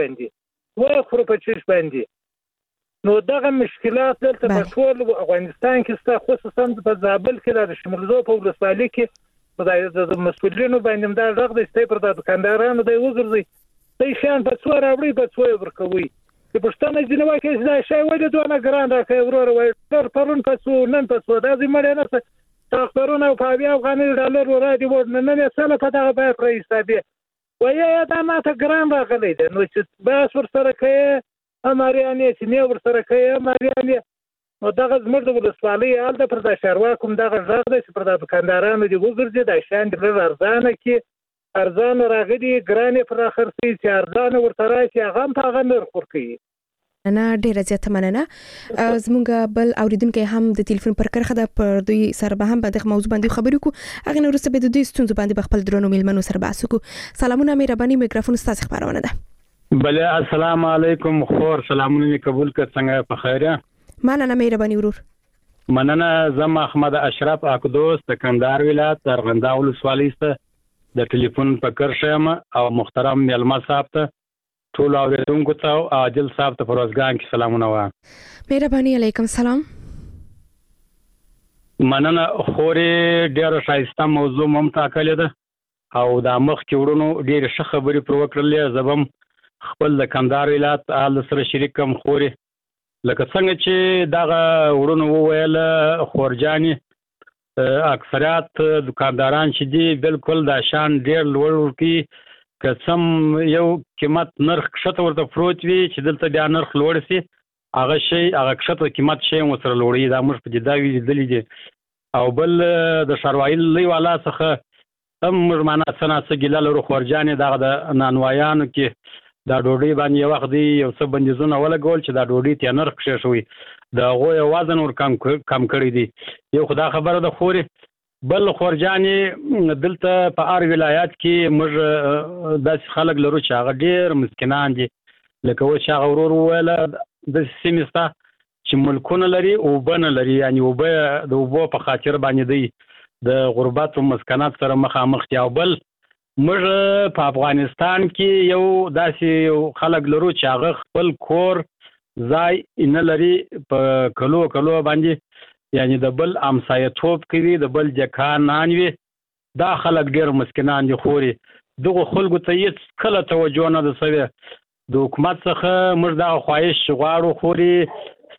باندې نو دغه مشکلات دلته په ټول افغانستان کې ست خصوصا په زابل کې د شمولزو په ولسوالۍ کې د مسؤلینو باندې دا ځغ د استې پر د دکاندارانو د وګرځي د شان په څو راوړي په څو ورکوي. چې پښتنه جنوا کې دا شی ولې دوه ګران راکې ورور وای تر پرون په څو نن په څو د زمړ نه تاخرونه په بیا افغاني ډالر ورادي ورنه نه سره په دغه به پر حسابي وای دا ماته ګران راغلی ده. نو چې باس ور سره کې امریانه چې نه ور سره کې امریانه نو دغه زموږ د ولسوالۍ حال د پر د شارواکم دغه ځغ د چې پر د دکاندارانو دی وګرځي د شان د ارزانه کې ارزان راغلي ګرانې پر اخرسي چې ارزان ورته راشي هغه په هغه نرخ ورکړي. انا ډیره زیاته مننه. زموږ بل اوریدونکو هم د ټلیفون پر کرخه د پر دوی سره به هم په دغه موضوع باندې خبرې کو. هغه نو رسته به د دوی ستونزو باندې خپل درنو میلمنو سره بحث کو. سلامونه مهرباني میکروفون ستاسو خبرونه ده. بله السلام علیکم خور سلامونه قبول کړ څنګه په خیره. مننه مهرباني ورور. مننه زم احمد اشرف اقدوس د کندهار ولایت ترغندا ولسوالۍ ته د ټلیفون په کرشم او محترم میلمه صاحب ته ټول اوریدونکو ته او عادل صاحب ته پروزګان کې سلامونه وایم. مهرباني علیکم سلام. مننه خوري ډیره شایسته موضوع مم تاکل ده او د مخ کې ورونو ډیره ښه خبرې پر وکړلې. زبم خپل د کندهار ولایت آل سره شریک کوم خوري لکه څنګه چې دغه ورونو وویل خورجاني اکثریت دکانداران چې دي بالکل د شان ډیر لوړ ورکی قسم یو قیمت نرخ کښته ورته پروت وي چې دلته بیا نرخ لوړ شي هغه شی هغه کښته قیمت شی وسره لوړي دا موږ په دې دا ویلي دي. او بل د شروایل لوی والا څخه هم معنا څنګه ګیله لرو خورجاني دغه د نانوایانو کې دا ډوډۍ باندې یو وخت دی یو څه بندیزونه ولګول چې دا ډوډۍ ته نرخ کښې شوی د هغوی وزن ور کم کړی دی. یو خدا خبره ده خوري. بل خورجاني دلته په هر ولایت کې موږ داسې خلک لرو چې هغه ډېر مسکینان دي لکه اوس چې هغه ورور وویله داسې سیمې شته چې ملکونه لري اوبه نه لري یعنې اوبه د اوبو په خاطر باندې دی د غربت او مسکنات سره مخامخ دي. او بل موږ په افغانستان کې یو داسې خلک لرو چې هغه خپل کور ځای نه لري په کلو باندې یعنی د بل امسایه توپ کوي د بل جکانان وي. دا خلک ډېر مسکینان دي خوري. دغه خلکو ته هیڅ کله توجه نه ده شوې. د حکومت څخه موږ دا خواهش غواړو خوري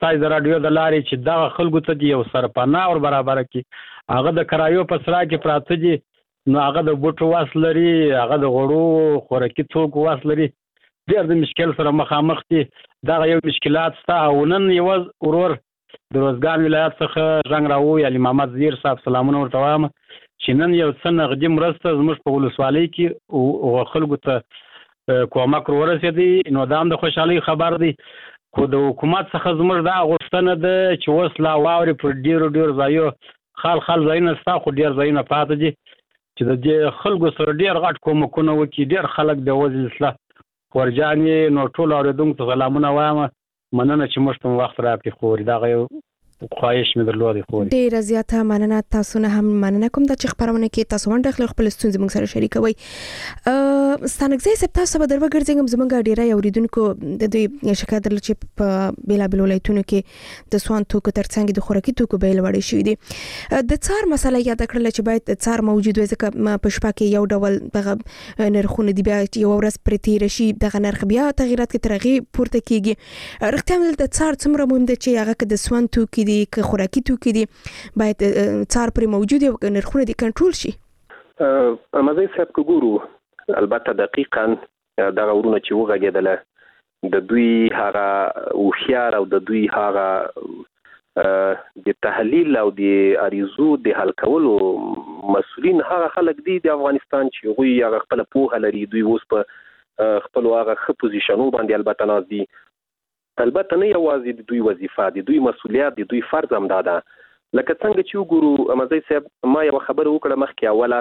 ستای د رادیو د لارې چې دا خلکو ته دی یو سرپناه ور برابر کی هغه د کرایو په سرا کې پراته دي نو هغه د بوټو واس لري هغه د غړو خوراکي توکو واس لري ډېر د مشکل سره مخامخ دي دا یو مشکلات ستا او نن یو ورور د روزګان ولایت څخه رنګ راوي علي محمد زیر صاحب سلامونه ورته وایم چې نن یو څه نغدي مرسته زموږ په ولسوالۍ کې او خلکو ته کومک ورسېدی نو دا هم د خوشحالۍ خبر دی خو د حکومت څخه زموږ دا غوښتنه ده چې اوس لا واورې پر ډېرو ځایو خال ځایونه شته خو ډېر ځایونه پاتې دي چې د دې خلکو سره ډېر غټ کومکونه وکړي ډېر خلک د وزل اصلاح خورجانې نو ټول اورېدونکو ته سلامونه وایم مننه چې موږ ته وخت راکړي خوري دا یو خواهش مې درلودی خوري ډېره زیاته مننه تاسو نه هم مننه کوم د چې خبرونه کې تاسو ونډه خپل ستونزې موږ سره شریکوي ستانګزي سپ تاسو به دروګرځم زمونږ ډیره اوریدونکو د دوی شکایت درل چې په بیلابل ولایتونو کې د سوان توکو ترڅنګ د خوراکي توکو بیل وړي شوې دي د څار مسله یاد کړل چې باید څار موجود وي ځکه په شپه کې یو ډول دغه نرخونه دی بیا یو ورځ پر تیر شي دغه نرخ بیا تغیرات کې ترغي پورته کیږي رښتیا د څار څومره مهم دی چې هغه د سوان توکي که خوراکي توکي دي باید څار پر موجود او نرخونه دي کنټرول شي مزه صاحب کو ګورو البته دقیقاً دا ورونه چې وغږیدله د دوی هغه او خيار او د دوی هغه د تحلیل او د اریزو د حل کولو مسؤلین هغه خلک دي د افغانستان چې غوي هغه خپل پوهه لري دوی اوس په خپل هغه خ پوزیشنو باندې البته ناز دي البته نه یوازې د دوی وظیفه دي دوی مسؤلیت دي دوی فرض هم داده لکه څنګه چې وګورو امازي صاحب ما یو خبر وکړه مخکې اوله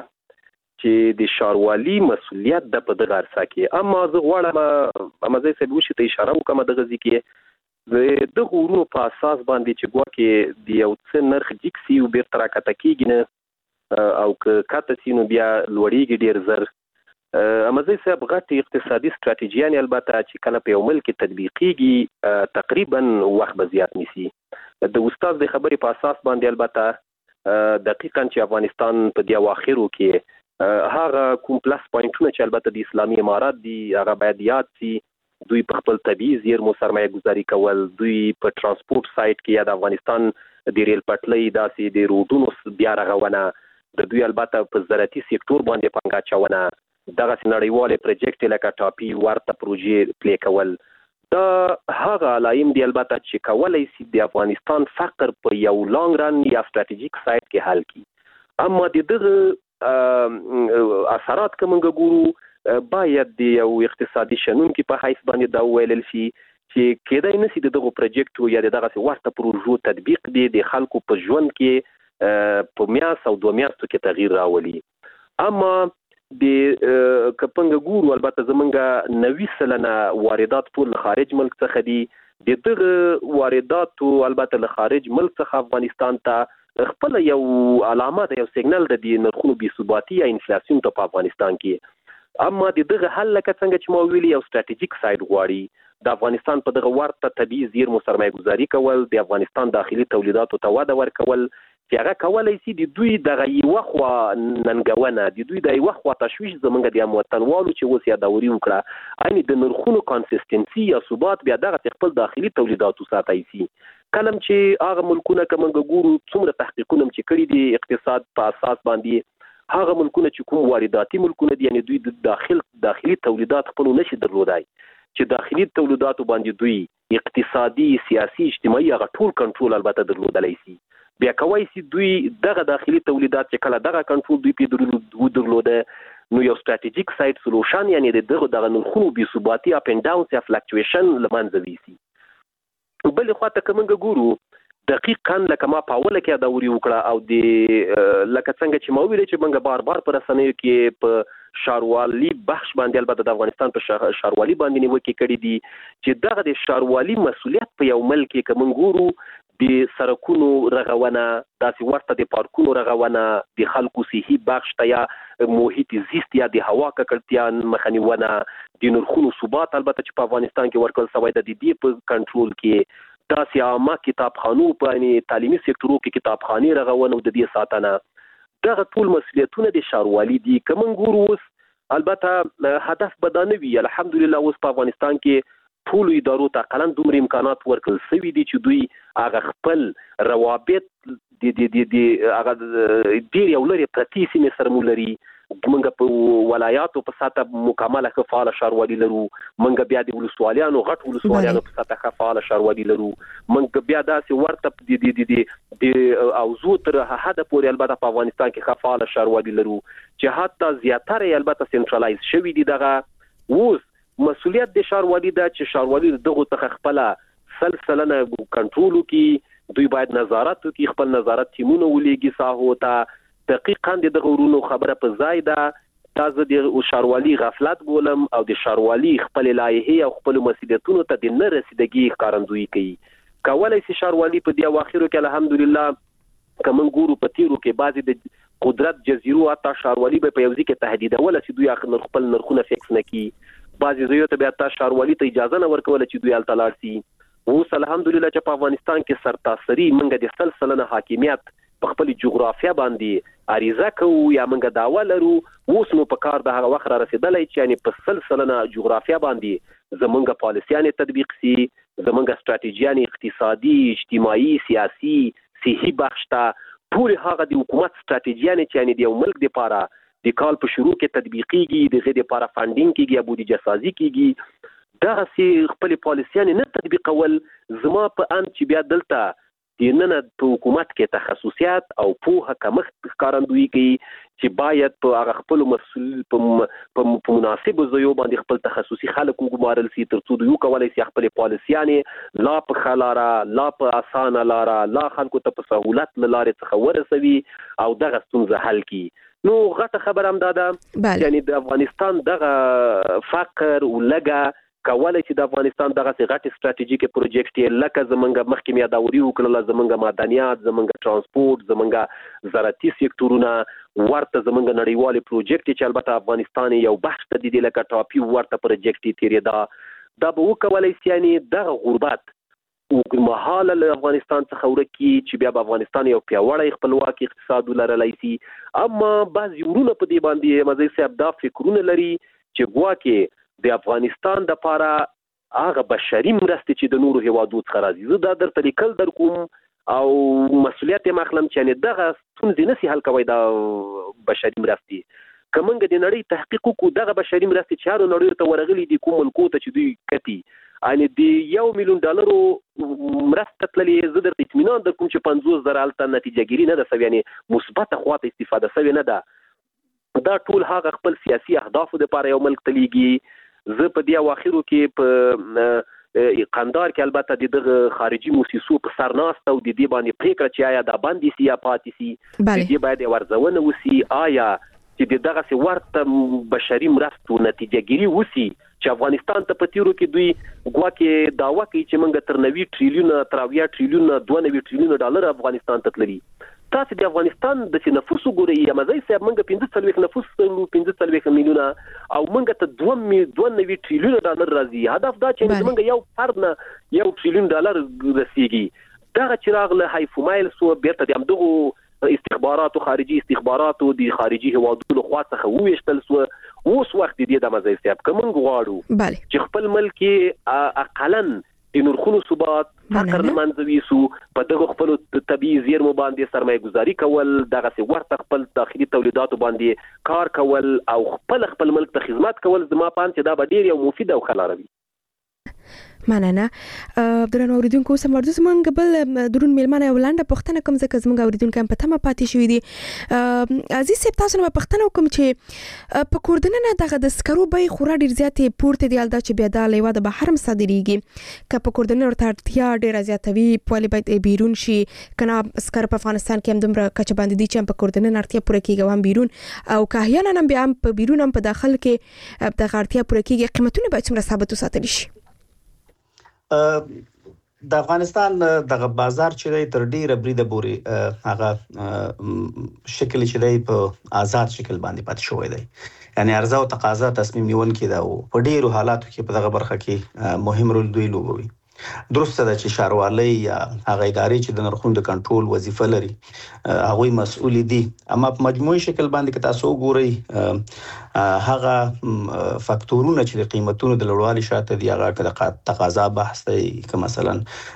چې د شاروالي مسؤلیت د په دغه ارسا کې اما زه غواړم امازي صاحب وشي ته اشاره وکم دغه ځکه د غورونو په اساس باندې چې ګواکې د یو څه نرخ جکسي او بیرته راکته کېږي نه او که کاته سینو بیا لوړیږي ډیر زر امازي صاحب غټي اقتصادي ستراتیژیان البته چې کله په یو ملک تطبیقيږي تقریبا وخت به زیات نيسي د استاد د خبرې په اساس باندې البته دقیقاً چې افغانستان په دی اواخرو کې هغه کوم پلس پوینټونه چې البته د اسلامي امارات دی هغه باید یاد سي دوی په خپل طبيعي زیرمو سرمایه گذاري کول دوی په ترانسپورت سایت کې د افغانستان د ریل پټلۍ داسې د روډونو بیا رغونه د دوی البته په زراعتي سکتور باندې پنګا چونه دغه نړیواله پروجیکټ لکه ټاپي ورته پروژې پلی کول دا هغه علایم دی البته چې کولای شي د افغانستان فقر په یو لانګ ران یا ستراتیژیک سایت کې حل کړي اما د دغه اثرات کومه ګورو باید د یو اقتصادي شنونکو په حیث باندې دا ویل شي چې کېدای نشي دغه پروجیکټ یا دغه ورته پروژو تطبیق دی د خلکو په ژوند کې په میاس او دوه میاشتو کې تغییر راولي اما د کپنګ ګورو البته زمونږه 90% واردات ټول خارج ملک څخه دي دغه واردات البته له خارج ملک څخه افغانستان ته خپل یو علامه یو سیګنال د نرخونو بي ثباتي یا انفلیسیون ته په افغانستان کې اما دغه حل لکه څنګه چې مو ویلي یو ستراتیژیک ساید غواړي د افغانستان په دغه ورته طبيعي زیرمو سرمایه گذاري کول د افغانستان داخلي تولیداتو ته وده ورکول چې هغه کولای شي د دوی دغه یو خو ننګونه د دوی د یو خو تشویش زمونږ د وطنوالو چې اوس یادوري وکړه ان د نرخونو کنسیستنسي یا ثبات بیا دغه خپل داخلي تولیداتو ساتي سي کلم چې هغه ملکونه کومه ګورو څومره تحقیقونه چې کړی دي اقتصاد په اساس باندې هغه ملکونه چې کوم وارداتي ملکونه دي یعنی دوی د داخلي تولیدات خپل نشي درلودای چې داخلي تولیداتو باندې دوی اقتصادي سیاسي اجتماعي هغه ټول کنټرول البته درلودلای شي بیا کوي چې دوی دغه داخلي تولیدات چې کله دغه کنټرول دوی په درلوده نو یو ستراتیژیک سایت سولوشن یعنی دغه نرخونو بي ثباتي اپ اند ډاون یا فلکچویشن لمنځه ویسي بل خواته کومه ګورو دقیقاً لکه ما په اوله کې دا وری وکړه او د لکه څنګه چې مو ویل چې موږ بار پر رسنیو کې په شاروالي بخش باندې البته د افغانستان په شاروالي باندې نیوکه کړې دي چې دغه د شاروالي مسؤلیت په یو ملک کې کوم ګورو د سرکونو رغونه داسې ورته د پارکونو رغونه د خلکو صحي بخش ته یا محیط زیست یا د هوا ککړتیا مخنیوونه د نرخونو ثبات البته چې په افغانستان کې ورکول شوی د دې په کنټرول کې داسې عامه کتابخانو په یعنی تعلیمي سکتورو کې کتابخانې رغونه او د دې ساتنه دغه ټول مسؤلیتونه د شاروالي دي کوم ګورو البته هدف بدانوي الحمدلله اوس په افغانستان کې ټول ادارو ته قلم دومره امکانات ورکړل سوي دي چې دوی هغه خپل روابط د هغه ډیر یو لري پرتی سیمه سره مولري. منګه په ولایاتو په ساته مکمله فعال شاروالي لرو، منګه بیا د ولسوالیانو غټ ولسوالیانو په ساته فعال شاروالي لرو، منګه بیا داسې ورته د اوزو تر حد پورې البته په افغانستان کې فعال شاروالي لرو چې حتی زیاتره البته سنټرالایز شوی دي. دغه اوس مسؤلیت د شاروالي دا چې شاروالي دغه ته خپل سلسله کنټرول وکړي، دوی باید نظارت وکړي، خپل نظارت ټیمونه ولېږي ساحو ته. دقیقاً د غورونو خبره په ځای ده. تاسو د شاروالي غفلت بولم او د شاروالي خپل لایحې او خپل مسؤلیتونو ته د نه رسیدګي ښکارندویي کوي. کولای شي شاروالي په دې اواخرو کې الحمدلله کوم ګورو په تیرو کې بعضی د قدرت جزیرو اته شاروالي په یوځی کې تهدیدول چې دوی اخر خپل نرخونه فکس نه کړي، بعضی زیو ته بیا تا شاروالي ته اجازه نه ورکول چې دوی الته لاړ شي. اوس الحمدلله چې په افغانستان کې سرتاسري منګه د سلسله حاکمیت په خپل جغرافیه باندې عریضه کوو یا منګه داوا لرو. اوس نو په کار د هغه وخت را رسیدلای چې یعنی په سلسله جغرافیه باندې زمونږ پالیسیانه تطبیق سي، زمونږ ستراتیژیانه اقتصادي، اجتماعي، سیاسي، صحي بخشته ټول هغه د حکومت ستراتیژیانه چې یعنی د یو ملک لپاره د کال په شروع کې تطبیقيږي، د غیر لپاره فاندینګ کیږي یا بودیجه سازي کیږي. دا سي خپل پالیسیانه نه تطبیقول زما په ان چې بیا دلته دیننه په حکومت کې تخصصیات او پوهه کمښت ښکارندویي کوي چې باید په هغه خپل مسؤل په مناسب ځایو باندې خپل تخصصي خلک وګمارل سي ترڅو دوی کولای شي خپل پالیسیانه لا په خلاره لا په اسانه لاره لا خلکو ته په سہولت لاره څخه ورسوي او دغه ستونزه حل کړي. نو غټه خبر هم ده یعنی د افغانستان دغه فقر ولګه کولای چې د افغانستان دغه غټ ستراتیژیک پروجیکټ لکه زمونږ مخکې میا دا وری وکړل، زمونږ معدنیات، زمونږ ترانسپورت، زمونږ زراعتي سکتورونه ورته زمونږ نړیوال پروجیکټ چې البته افغانستان یو بحث ته دی لکه ټاپي ورته پروجیکټ تیری دا به وکولای شي یعنی دغه غربت او محال له افغانستان څخه ورکی چې بیا په افغانستان یو پیاوړی خپلواکي اقتصاد ولرلای شي. اما بعض ورونه په دې باندې مزي صاحب دا فکرونه لري چې ګواکې د افغانستان د لپاره هغه بشري مرستې چې د نورو هیوادو څخه راځي زه دا درته لیکل در کوم او مسؤلیت یې مخلم چې دغه ستونزې نشي حل کوي دا بشري مرستې. که موږ د نړۍ تحقیق وکړو دغه بشري مرستې چې هر نړۍ ته ورغلي دي کوم ملکو ته چې دوی کتي ان د $1,000,000 مرسته تللې زه درته اطمینان در کوم چې 50,000 الته نتیجه ګیری نه ده سوي، یعنی مثبته خواته استفاده سوي نه ده. دا ټول هغه خپل سیاسي اهدافو لپاره یو ملک تلېږي. زه په دې اواخرو کې په قندار کې البته د خارجي موسسو په سر ناست او د دې باندې پریکړه چې آیا دا باندې سي یا پاتې سي، د دې باید ورزونه وسی آیا چې دغه ورته بشري مرستو نتیجه ګیری وسی چې افغانستان ته په تیرو کې دوی ګواکې داوا کوي چې موږ تر 90 ټریلیون تر 80 ټریلیون $92 ټریلیون افغانستان ته تللی. تاسو د افغانستان د نفوس ګورئ یا مزي صاحب موږ 15 نفوس 15 میلیونه او موږ ته $92 ټریلیون راځي. هدف دا چې موږ یو فرد نه $1 ټریلیون رسیږي. دا چې راغله هایفومایل سو بیرته د همدغه استخباراتو خارجي استخباراتو د خارجي هوادونو خوا څخه وویشتل سو. اوس وخت دې د مزي صاحب کوم غواړو چې خپل ملک اقلن د نرخونو ثبات فقر منځوي سو په دغه خپل طبيعي زیرمو باندې سرمایه گذاري کول، دغه ورته خپل داخلي تولیداتو باندې کار کول او خپل ملک ته خدمت کول زما پان چې دا به ډیر یو مفید او خلاروي. مننه. درنو اوریدونکو سمورځ مونږ بل درون میلمانه ولانډه پښتنه کوم ځکه زموږ اوریدونکو په تمه پاتې شوې دي. عزیز سپ تاسو نو پښتنه کوم چې په کوردننه دغه د سکرو به خورا ډیر زیاتې پورته دی الدا چې بیا د لیوا د بهر صادریږي که په کوردننه ورته اړتیا ډیر زیاتوي پولی باید بیرون شي کنه سکر په افغانستان کې هم دومره کچ باندې دي چې په کوردننه اړتیا پوره کیږي هم بیرون او که احیانا هم بیا په بیرون هم په داخل کې د اړتیا پوره کیږي قیمتونه باید څومره ثابت وساتل شي. د افغانستان دغه بازار چې دی تر ډیره بریده پورې هغه شکل چې دی په آزاد شکل باندې پاتې شوی دی، یعنی عرضه او تقاضا تصمیم نیول کې دا په ډیرو حالاتو کې په دغه برخه کې مهم رول دوی لوبوي. درسته ده چې ښاروالۍ یا هغه ادارې چې د نرخونو د کنټرول وظیفه لري هغوی مسؤل دي، اما په مجموعي شکل باندې که تاسو وګورئ هغه فاکتورونه چې د قیمتونو د لوړوالي شاته دي، هغه که د تقاضا بحث دی، که مثلا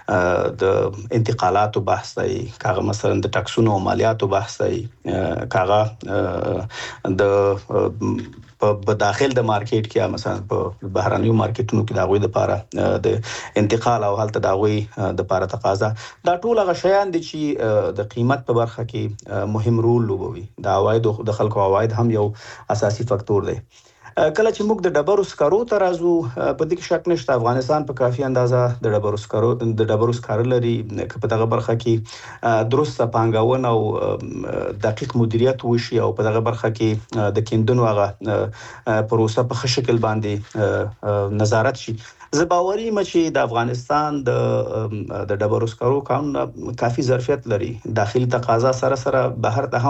د انتقالاتو بحث دی، که هغه مثلا د ټکسونو او مالیاتو بحث دی، که هغه د په داخل د مارکیټ کې مثلا په بهرانیو مارکیټونو کې د هغوی لپاره د انتقال او هلته د هغوی د لپاره تقاضا، دا ټول هغه شیان دي چې د قیمت په برخه کې مهم رول لوبوي. د عوایدو د خلکو عواید هم یو اساسي فاکتور دی. کله چې موږ د ډبرو سکرو ته راځو، په دې کې شک نشته افغانستان په کافي اندازه د ډبرو سکرو لري، که په دغه برخه کې درسته پانګونه او دقیق مدیریت وشي او په دغه برخه کې د کیندنو هغه پروسه په ښه شکل باندې نظارت شي، زه باوري یم چې د افغانستان د ډبرو سکرو قانون کافي ظرفیت لري، داخلي تقاضا سره سره بهر ته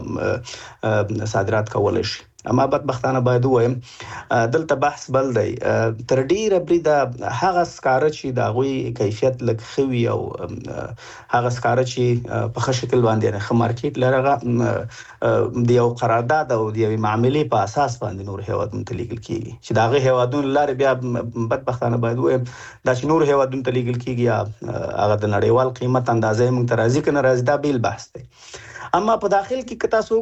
هم صادرات کولی شي. اما بدبختانه باید ووایم دلته بحث بل دی، تر ډیره بریده هغه سکاره چې د هغوی کیفیت لږ ښه وي او هغه سکاره چې په ښه شکل باندې ښه مارکیټ لري، هغه د یو قرارداد او د یوې معاملې په اساس باندې نور هیوادونو ته لیږل کیږي، چې د هغه هیوادونو لارې بیا بدبختانه باید ووایم دا چې نور هیوادونو ته لیږل کیږي یا هغه د نړیوال قیمت اندازه یې موږ ته راځي که نه راځي، دا بیل بحث دی. اما په داخل کې که تاسو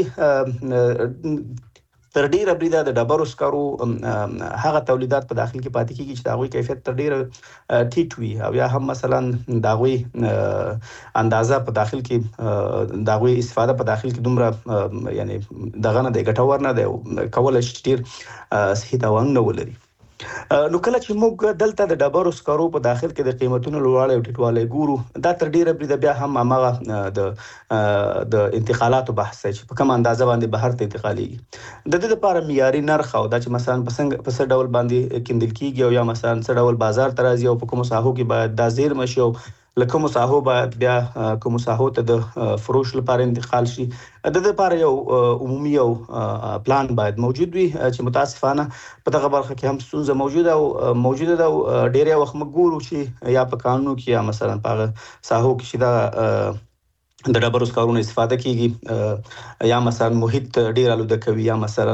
وګورئ تر ډیره بریده د ډبرو سکرو هغه تولیدات په داخل کې پاتې کیږي چې د هغوی کیفیت تر ډیره ټیټ وي، او یا هم مثلا د هغوی اندازه په داخل کې د هغوی استفاده په داخل کې دومره یعنی دغه نه دی، ګټور نه دی، کولی شي چې ډیر صحي تاوانونه ولري. نو کله چې موږ دلته د ډبرو سکرو په داخل کې د قیمتونو لوړوالی او ټیټوالی ګورو، دا تر ډیره بریده بیا هم هماغه د انتقالاتو بحث دی چې په کوم اندازه باندې بهر ته انتقالیږي. د دې لپاره معیاري نرخ او دا چې مثلا په څه ډول باندې کیندل کیږي او یا مثلا څه ډول بازار ته راځي او په کومو ساحو کې باید دا زیرمه شي او له کومو ساحو باید بیا کومو ساحو ته د فروش لپاره انتقال شي، د دې لپاره یو عمومي یو پلان باید موجود وي چې متاسفانه په دغه برخه کې هم ستونزه موجوده ده او ډېری وخت موږ ګورو چې یا په قانونو کې یا مثلا په هغه ساحو کې چې دا د ډبرو سکرونو استفاده کیږي یا مثلا محیط ډیر آلوده کوي یا مثلا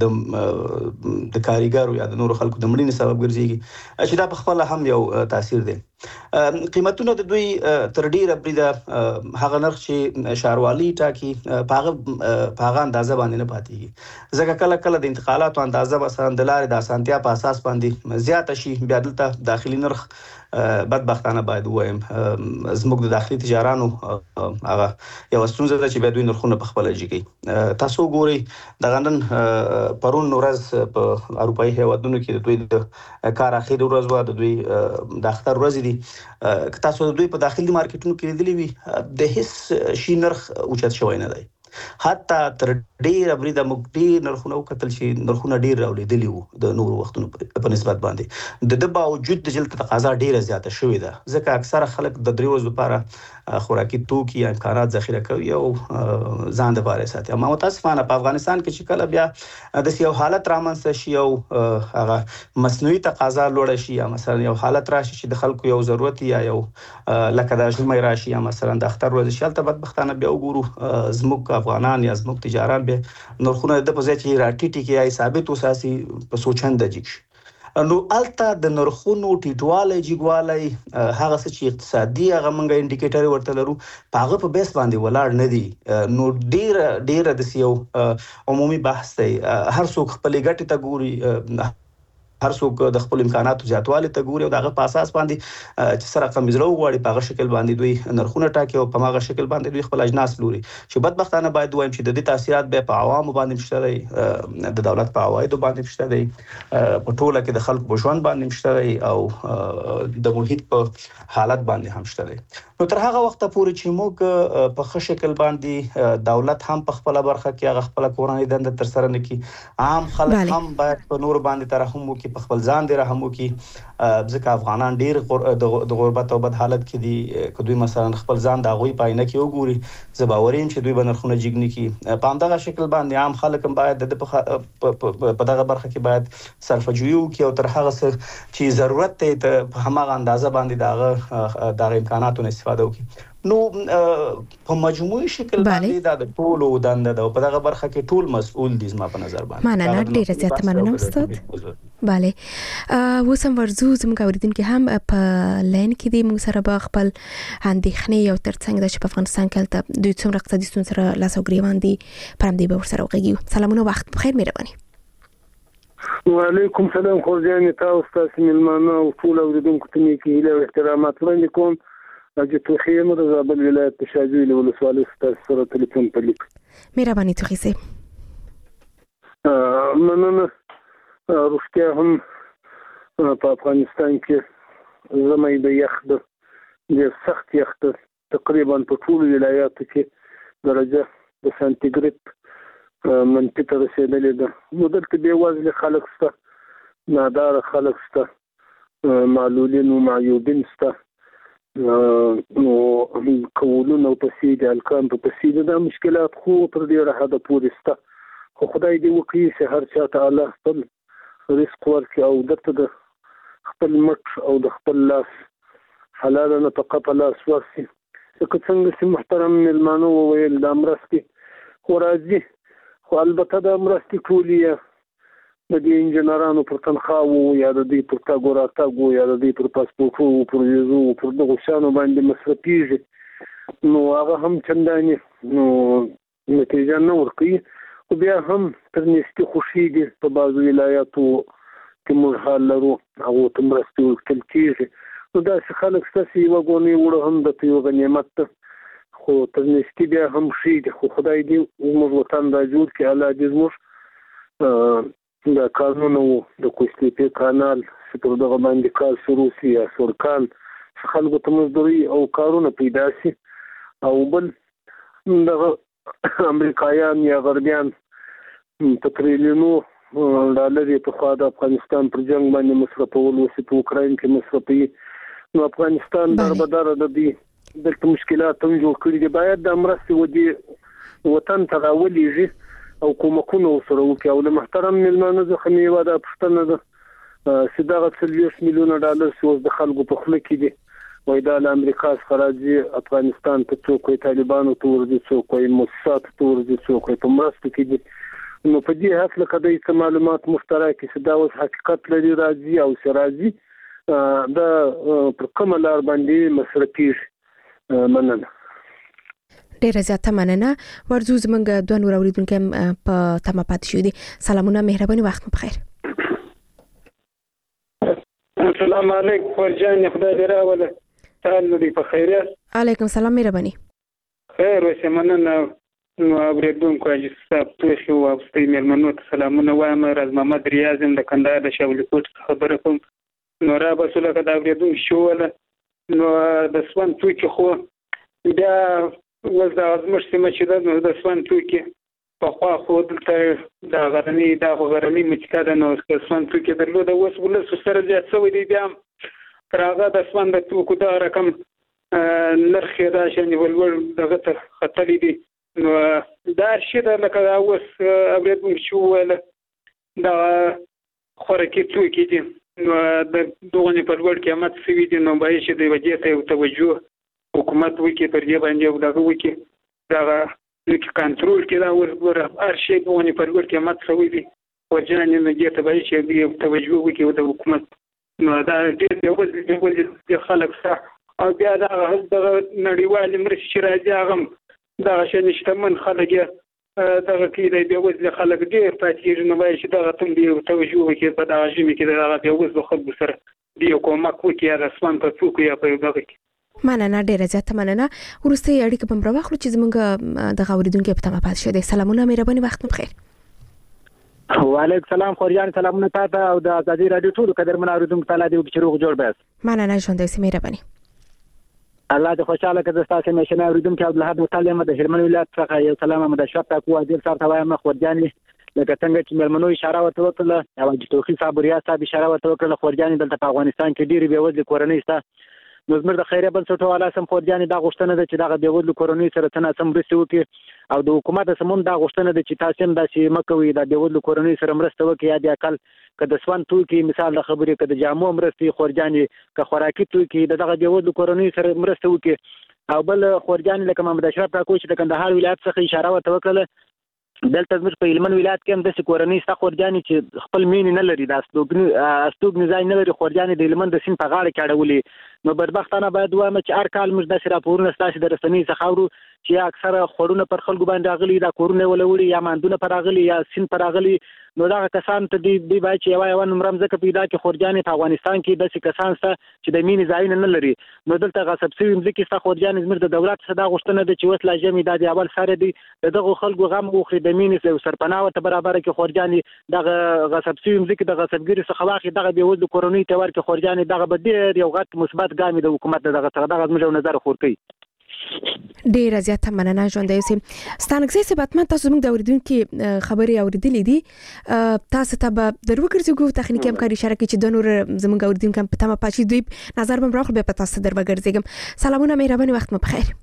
د کاریګرو یا د نورو خلکو د مړینې سبب ګرځي چې دا په خپل هم یو تاثیر دی. قیمتونه د دوی تر ډیره بریده هغه نرخ چې ښاروالي ټاکي په هغه اندازه باندې نه پاتېږي، ځکه کله کله د انتقالاتو اندازه مثلا د لارې د اسانتیا په اساس باندې زیاته شي، بیا دلته داخلي نرخ بدبختانه باید ووایم زموږ د داخلي تجارانو هغه یو ستونزه ده چې بیا دوی نرخونه په خپله جګوي. تاسو ګورئ دغه نن پرون ورځ په اروپایي هیوادونو کې د دوی د کار اخري ورځ وه، د دوی د اختر ورځې دي، که تاسو د دوی په داخلي مارکیټونو کې لیدلي وي د هیڅ شي نرخ اوچت شوی نه دی، حتی تر ډیره بریده موږ ډیر نرخونه وکتل چې نرخونه ډیر راولیدلي وو د نورو وختونو په نسبت باندې، د ده باوجود د جلد تقاضا ډیره زیاته شوې ده، ځکه اکثره خلک د 3 ورځو لپاره خوراکي توکي یا امکانات ذخیره کوي او ځان دپاره یې ساتي. اما متاسفانه په افغانستان کې چې کله بیا داسې یو حالت رامنځته شي او هغه مصنوعي تقاضا لوړه شي یا مثلا یو حالت راشي چې د خلکو یو ضرورت یا یو لکه د ژمي راشي یا مثلا د اختر ورځ شي، هلته بدبختانه بیا وګورو زموږ افغانان یا زموږ تجاران بیا نرخونه د په ځای چې راټیټي کې یا ثابت وساتي په سوچنده جګ شي. نو هلته د نرخونو ټیټوالی جګوالی هغه څه چې اقتصادي هغه موږ انډیکیټر ورته لرو په هغه په بیس باندې ولاړ نه دي. نو ډیره داسې یو عمومي بحث دی، هر څوک خپلې ګټې ته ګوري، هر څوک د خپل امکاناتو زیاتوالي ته ګوري او د هغه په اساس باندې چې څه رقم زړه وغواړي په هغه شکل باندې دوی نرخونه ټاکي او په هغه شکل باندې دوی خپل اجناس پلوري، چې بدبختانه باید ووایم چې د دې تاثیرات بیا په عوامو باندې شته دی، د دولت په عوایدو باندې شته دی، په ټوله کې د خلکو په ژوند باندې شته دی او د محیط په حالت باندې هم شته دی. نو تر هغه وخت پورې چې موږ په ښه شکل باندې دولت هم په خپل برخه کې هغه خپل کورنۍ دنده تر سره نکي، عام خلک هم باید په نور باندې ترحم وکړي، په خپل ځان دې رحم وکړي، ځکه افغانان ډیر د غربت او بد حالت کې دي. که دوی مثلا خپل ځان د هغوی په عینه کې وګوري، زه باوریم چې دوی به نرخونه جګ نه کړي. په همدغه شکل باندې عام خلک هم باید په دغه برخه کې باید صرفه‌جویي وکړي او تر هغه څه چې ضرورت دی په هماغه اندازه باندې دغه امکاناتو استفاده وکړي. نو په مجموعي شکل باندې د ټولو دنده ده او په دغه برخه کې ټول مسؤل دي زما په نظر باندې. مننه، ډیره زیاته مننه استاد. بله، وسم ورزو زموږ اوریدونکو هم په لاین کې دي، موږ سره به خپل اندېښنې او ترڅنګ د افغانستان کې دوی څومره اقتصادي ستونزې سره لاس او ګریوان دي پر همدې به ورسره وغږیږو. سلامونه، وخت بخیر، مهرباني. وعلیکم سلام خورجان، تاسو تاسو ملمانه او ټول اوریدونکو ته نیکی هیله او احترامات وړاندې کوم. چې توخیم د زابل ولایت په شاجوی ولسوالۍ سره ټلیفون په لیک. مهرباني توخی سي. مننه. روغتیا هم په افغانستان کې زموږ د یخ د سخت یخ تقریبا په ټول ولایاتو کې درجه د سانتیګریډ منفي ته رسیدلې ده. نو دلته بې وزله خلک شته، نادار خلک شته، معلولین او معیوبین شته، نو کولونه او تسهیل الکان په تسهیل د مشکلات خو تر ډیره حد پورې شته. خو خدای دې وکړي چې هر چا ته الله خپل رزق ورکړي او درته د خپل مټ او د خپل لاس حلاله نفقه په لاس ورسي. که څنګه چې محترم مېلمانو وویل دا مرستې خو راځي، خو البته دا مرستې ټولې د دې انجنیرانو پر تنخواو یا د دې پر تګ او راتګ یا د دې پر پاسپورټو پر ویزو پر دغو شیانو باندې مصرفېږي. نو هغه هم چندانې نو نتیجه نه ورکوي. خو بیا هم تر نږدې خوښېږي په بعضو ولایاتو کې موږ حال لرو، هغو ته مرستې ورکول کېږي. نو داسې خلک شته چې یوه ګونۍ وړه هم درته یو غنیمت ده، خو تر نږدې بیا هم ښېږي. خو خدای دې زموږ وطن را جوړ کړي، الله دې زموږ د کانونو د کوستیپی کانال چې پر دغه باندې کار شروع شي یا سورکان خلکو ته مزدوري او کارونه پیدا شي. او بل دغه امریکایان یا غربیان په تریلیونو ډالر په خوا د افغانستان پر جنگ باندې مصرفول وسي، په اوکراین کې مصرفوي. نو افغانستان دربدره د دې دلته مشکلات هم جوړ کړي دي. باید د مرستې ودې وطن ته راولېږي او کومکونه سره وکړي. او د محترم مېلمانه څخه مې یوه دا پوښتنه ده چې دغه 40 میلیونه ډالر چې اوس د خلکو په خوله کې دي، وایي دا له امریکا څخه راځي افغانستان ته، څوک وایي طالبانو ته ورځي، څوک وایي موسساتو ته ورځي، څوک وایي په مرستو کې دي. نو په دې هکله که دوی څه معلومات مشترک کړي چې دا اوس حقیقت لري راځي او چې راځي دا پر کومه لار باندې مصرفېږي. مننه. ډیره زیاته مننه. ورزو زمونږ دوه نور اوریدونکو هم په تمه پاتې شوي دي. سلامونه، مهرباني، وخت مو بخیر. السلام علیکم فرجان، خدای دې راوله، تاسو دې په خیر یاست؟ علیکم السلام، مهرباني. خیر اوسه، مننه. نو اوریدونکو چې تاسو ته خو واستې مېلمنو ته سلامونه وایم. راز محمد ریاض د کندهار د شاولي کوټ خبره کوم. نو را به سره کدا اوریدونکو شوله نو د سوان توکي خو بیا وز د ازمش سیمه چې د سوان توکي په خوا خو دلته د غرنی مچکا د نو سوان توکي درلود. اوس ولس سره زیات شوی دی، بیا تر هغه د سوان د توکو دا رقم نرخ دا شنه ولور دغه ته خطرې دي. نو دا شی د لکه اوس اوریدونکو شوله دا خوراکي توکي دي، نو د دوغنی په لوړ قیمت سوي دي. نو باید چې د وجې ته توجه حکومت وکړي، پر دې باندې او دغه وکړي، دغه کنټرول کړي. دا ور هر شی دوغنی په لوړ قیمت سوي دي، وجنه نه دې ته باید چې توجه وکړي د حکومت. نو دا ډېر د خلک سره او بیا دا نړیوال مرستې چې راځي هغه دغه شی نشتمن خلک دغه کې د وزله خلک ډېر پاتې نه وایي چې دغه تم دی توجه وکړي په دغه ژمي کې دغه د وزله خلکو سره دی کومک وکړي د اسمان په څوک یا په دغه کې. مننه، ډیره زیاته مننه. ورسته اړیکه په مبر واخلو چې زمونږ د اوریدونکو په تمه پاتې شه دي. سلامونه، مهرباني، وخت مو بخیر. وعلیکم السلام خورجان، سلامونه تاسو او د ازادي رادیو ټول قدرمن اوریدونکو ته لا دی چې روغ جوړ بس. مننه، ژوند دې مهرباني. الله دې خوشاله کړي تاسو مې شنه اوریدونکو عبدالحد متعلم د هلمند ولایت څخه یو سلام مدشوت تاسو وزیر صاحب ته وایم خورجاني لکه څنګه چې ملمنو اشاره ورته وکړه او د توخي صاحب ریاست صاحب اشاره ورته وکړه خورجاني دلته په افغانستان کې ډېری بېوزلي کورنۍ شته نو زموږ د خیریه بنسټونو والا سم خورجاني دا غوښتنه ده چې دغه بېوزلو کورنۍ سره څنګه مرسته وکړي او د حکومت سمون دا غوښتنه ده چې تاسو هم داسې مکوئ د بېوزلو کورنۍ سره مرسته وکړي یا د اقل که د سوان توکي مثال د خبرې که د جامو مرستې خورجاني که خوراکي توکي دغه بېوزلو کورنۍ سره مرسته وکړي او بل خورجاني لکه محمد اشرف کاکو چې د کندهار ولایت څخه اشاره ورته وکړه دلته زموږ په هلمند ولایت کې هم داسې کورنۍ شته خورجاني چې خپل مینې نه لري دا استوګنې ځای نه لري خورجاني د هلمند د سیند په غاړه کې اړولي نو بدبختانه باید ووایم چې هر کال موږ داسې راپورونه ستاسې د رسنۍ څخه اورو چې اکثره خوړونه پر خلکو باندې راغلي دا کورونه یې ولوړي یا ماندونه پر راغلي یا سیند پر راغلي نو دغه کسان ته دوی باید چې یوه نمره مځکه پیدا کړي خورجاني په افغانستان کې داسې کسان شته چې د مینې ځایونه نه لري نو دلته غصب شوي مځکې شته خورجاني زموږ د دولت څخه دا غوښتنه ده چې اوس لا ژمي دا د اول سره دی د دغو خلکو غم وخوري د مینې سرپناه ورته برابره کړي خورجاني دغه غصب شوي مځکې د غصبګیري څخه واخلي دغه بېوزلو کورنۍ ته ورکړي خورجاني دغه به ډېر یو غټ مثبت ګام د حکومت دغه څخه دغه زموږ نظر خور کوي ډیر زیات مننه ژوندۍ اوسئ ستانکزی صاحب تاسو زموږ د اوریدونکو خبري اوریدلې دي تاسو ته به درو ګرځو تخنیکی همکاري اشاره کوي چې د نور زموږ اوریدونکو په تمه پاتې دوی نظر به راخل به په تاسو در وګرځم سلامونه مهرباني وخت مو بخیر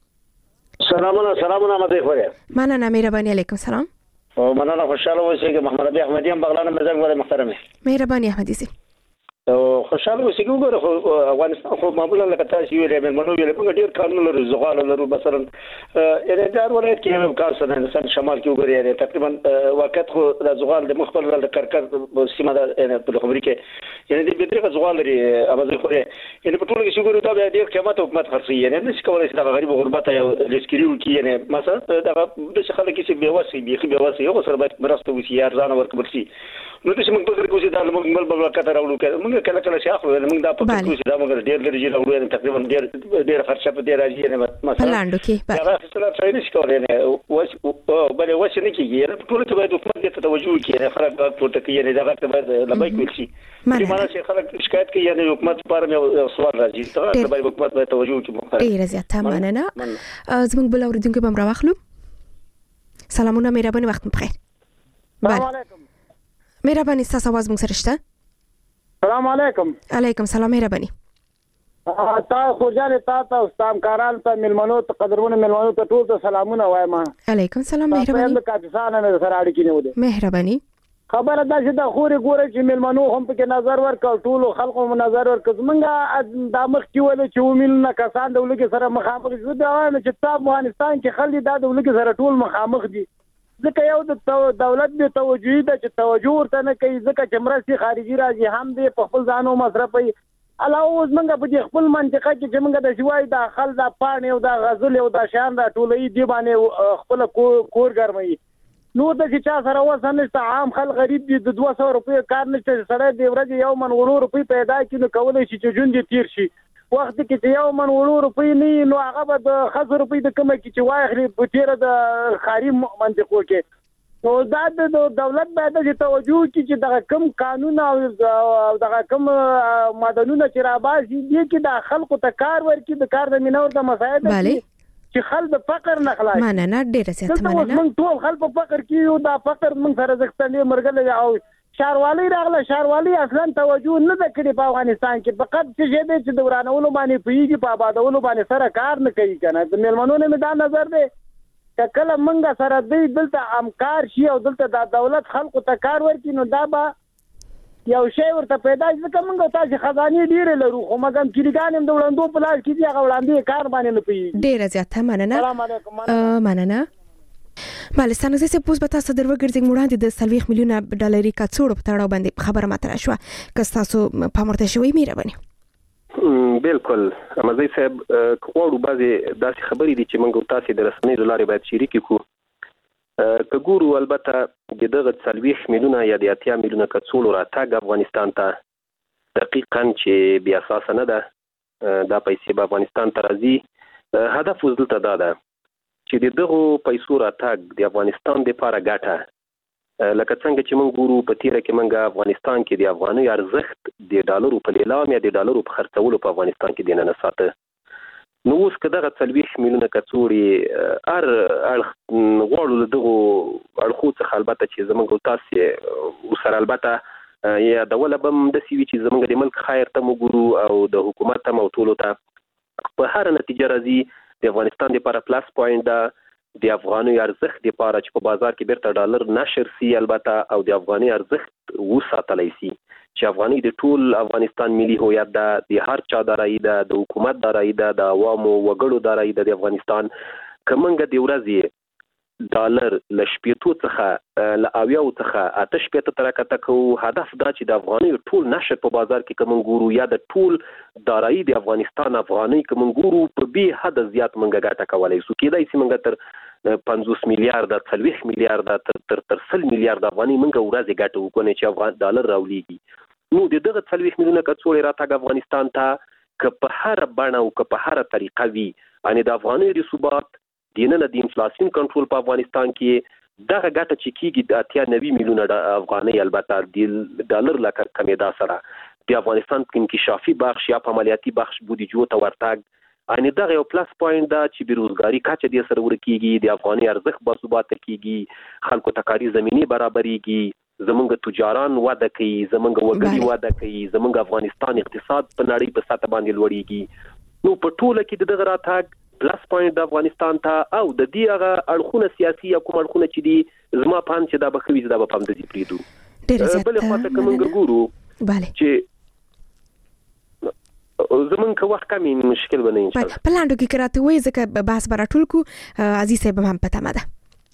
سلامونه مده خوره مننه مهرباني علیکم سلام او مننه خوشاله اوسئ محمد ربيع احمدی هم بغلان مرزق ولا محترمه مهرباني احمدی سي او خوشاله اوسئ ګوره افغانستان خو معمولا لکه تاسو ویلې منو ویلې په ډیر کارونه لري زغال لري مثلا اریدار ولایت کې هم کار سره انسان شمال کې وګوري تقریبا وخت خو د زغال د مخبر د کرکر سیمه د په خبرې کې یعنی د بيتري زغال لري اوبه خو یعنی په ټول کې شګورو دا د قیمت حکومت خرڅي یعنی نشي کولای چې د غریب غربت یو لیسکریو کې یعنی مثلا دا د خلک چې بیواسي یو سره باید مرسته وشي ارزانه ورکړي شي نو د شمن په فکر کې دا موږ بل وخت راوړو موږ کله شي اخلو موږ دا په فکر کې دا موږ ډېر لري راوړو تقریبا ډېر خرچه په ډېر راځي یعنی مثلا لاندو کې دا څه څه نشي کولای نه بل وڅ نه کیږي یعنی ټول ته باید حکومت ته توجه وکړي خلک ټول ته یعنی دا غته باید لبای کول شي معنی چې خلک شکایت کوي یعنی حکومت پر یو سوال راځي ته باید حکومت باید توجه وکړي ډېر زیات مننه زموږ بل اوریدونکو به راوخلو سلامونه مهرباني وخت بخیر السلام علیکم مهرباني تاسو आवाज مونږ سره شته السلام علیکم علیکم سلام مهرباني تا خورجاني تاسو استاد کاران ته ملمنو ته قدرونه ملمنو ته ټول ته سلامونه وایم علیکم سلام مهرباني تاسو کاپیسانه مې سره اړیکې نه ودی مهرباني خبره ده چې د خوري ګوره چې ملمنو هم په کې نظر ورکړ ټول خلکو هم نظر ورکړ زمونږه د مخ کې ول چې ومنه کسان د ولګي سره مخامخ شو دا وایم چې تاسو افغانستان کې خلک د ولګي سره ټول مخامخ دي ځکه یو د دولت به توجه ده چې توجه ورته نه کوي ځکه چې مرستې خارجي راځي هم دې په خپل ځانو مصرفوي علاوه اوس موږ په دې خپل منطقه کې چې موږ د شوای د خل د پاڼې او د غزل او د شان د ټولې دی باندې خپل کور ګرمي نو د چې چا سره وسنه عام خلک غریب دي د 200 روپۍ کار نشته سره د ورځې یو من ورو روپۍ پیدا کینو کولای شي چې جون دي تیر شي وخت کې چې یو من ورو روپۍ نه نو هغه به د خزر روپۍ د کومه کې چې واخلي په تیر د خاري منطقو کې نو دا د دولت باید چې توجه وکړي چې دغه کم قانون او دغه کم مدنونه چې راباسي دي کې د خلکو ته کار ورکړي د کار د مینور د مساعد چې خلک د فقر نه خلاص مننه ډېر زیات مننه موږ ټول خلک په فقر کې یو دا فقر موږ سره ځکتلې مرګله او شاروالي راغله شاروالي اصلا توجه نه کړي په افغانستان کې فقط چې د ورانولو باندې پیږي په آبادولو باندې سره کار نه کوي کنه د ملمنو نه دا نظر دی کله منګه سره دی دلته امکار شي او دلته د دولت خلکو ته کار ورکړي نو دا به یو شی ورته پیدا ځکه موږ تاسو خزانه ډیره لرو خو مګم کلیګان هم د وړاندو په لاس کې دی هغه وړاندې کار باندې نه پیږي ډیره زیاته مننه السلام علیکم مننه بلستان زه سپوس به تاسو درو ګرځې وړاندې د 30 میلیونه ډالري کڅوړو په تړاو باندې خبره ماته شو که تاسو په مرته شوي مهرباني بالکل امزي صاحب کوړو بعضي داسې خبرې دي چې موږ تاسو د رسنۍ لارې باید شریک کړو کګورو البته دغه 30 میلیونه یا د 80 میلیونه کڅوړو راتګ افغانستان ته دقیقاً چې بیا اساس نه ده دا پیسې په افغانستان ته راځي هدف وزلته دا ده چې دغه پیسو راتګ د افغانستان لپاره ګټه لکه څنګه چې موږ ګورو په تیره کې موږ افغانستان کې د افغاني ارزښت د ډالرو په لیلام یا د ډالرو په خرڅولو په افغانستان کې دینه نه ساته نو اوس کداغه 40 میلیونه کڅوړي غواړو دغه اړخو څخه البته چې زمونږ تاسو سره البته یا د ولا بم د سی وی چې زمونږ د ملک خیر ته وګورو او د حکومت ته موټولو ته په هر نتیجه راځي د افغانستان لپاره پلاس پوینټ ده د افغاني ارزښت لپاره چې په بازار کې بیرته ډالر نشر سي البته او د افغاني ارزښت وساتلای سي چې افغاني د ټول افغانستان ملي هویت ده د هر چا دارایی ده د حکومت دارایی ده د عوامو وګړو دارایی ده د افغانستان کومنګ د ورځې ډالر لشپېتو څخه ل اویاو څخه آتش پېته ترکته کو هدف دا چې د افغاني ټول نشر په بازار کې کوم ګورو یا د ټول دارایی د افغانستان افغاني کوم ګورو په به حد زیات منګه ګټه کولای سو کېدای سي منګه تر 50 میلیارډ 40 میلیارډ تر 100 میلیارډ افغاني منګه ورځي ګټه وکړي چې افغان ډالر راولېږي نو دغه 40 میلیونه کڅوړې راتګ افغانستان ته که په هر بڼه او که په هر طریقه وي ان د افغاني ثبات دینه د انفلیشن کنټرول په افغانستان کې دغه ګټه چې کیږي د 90 میلیونه افغاني البته د ډالر لکه کمیدا سره د افغانستان کې انکشافي بخش یا په عملیاتي بخش بودیجو ته ورتګ ان دغه یو پلاس پوینټ دا چې بیروزګاری کچه د سره ورکیږي د افغاني ارزښت په ثبات کیږي خلکو ته کاري زميني برابرېږي زمونږ تجاران واده کوي زمونږ وګړي واده کوي زمونږ افغانستان اقتصاد په نړۍ په سطح باندې لوړیږي نو په ټوله کې دغه راتګ پلاس پوینټ د افغانستان ته او د دې هغه اړخونه سیاسي یا کوم اړخونه چې دي زما پان چې دا بخوي دا په پام د دې پریدو بل خاطر کومنګ ګورو چې زمون که وخت کمی مشکل بنه ان شاء الله په لاندو کې کراته وای ځکه بحث براتول کو عزیز صاحب هم پته مده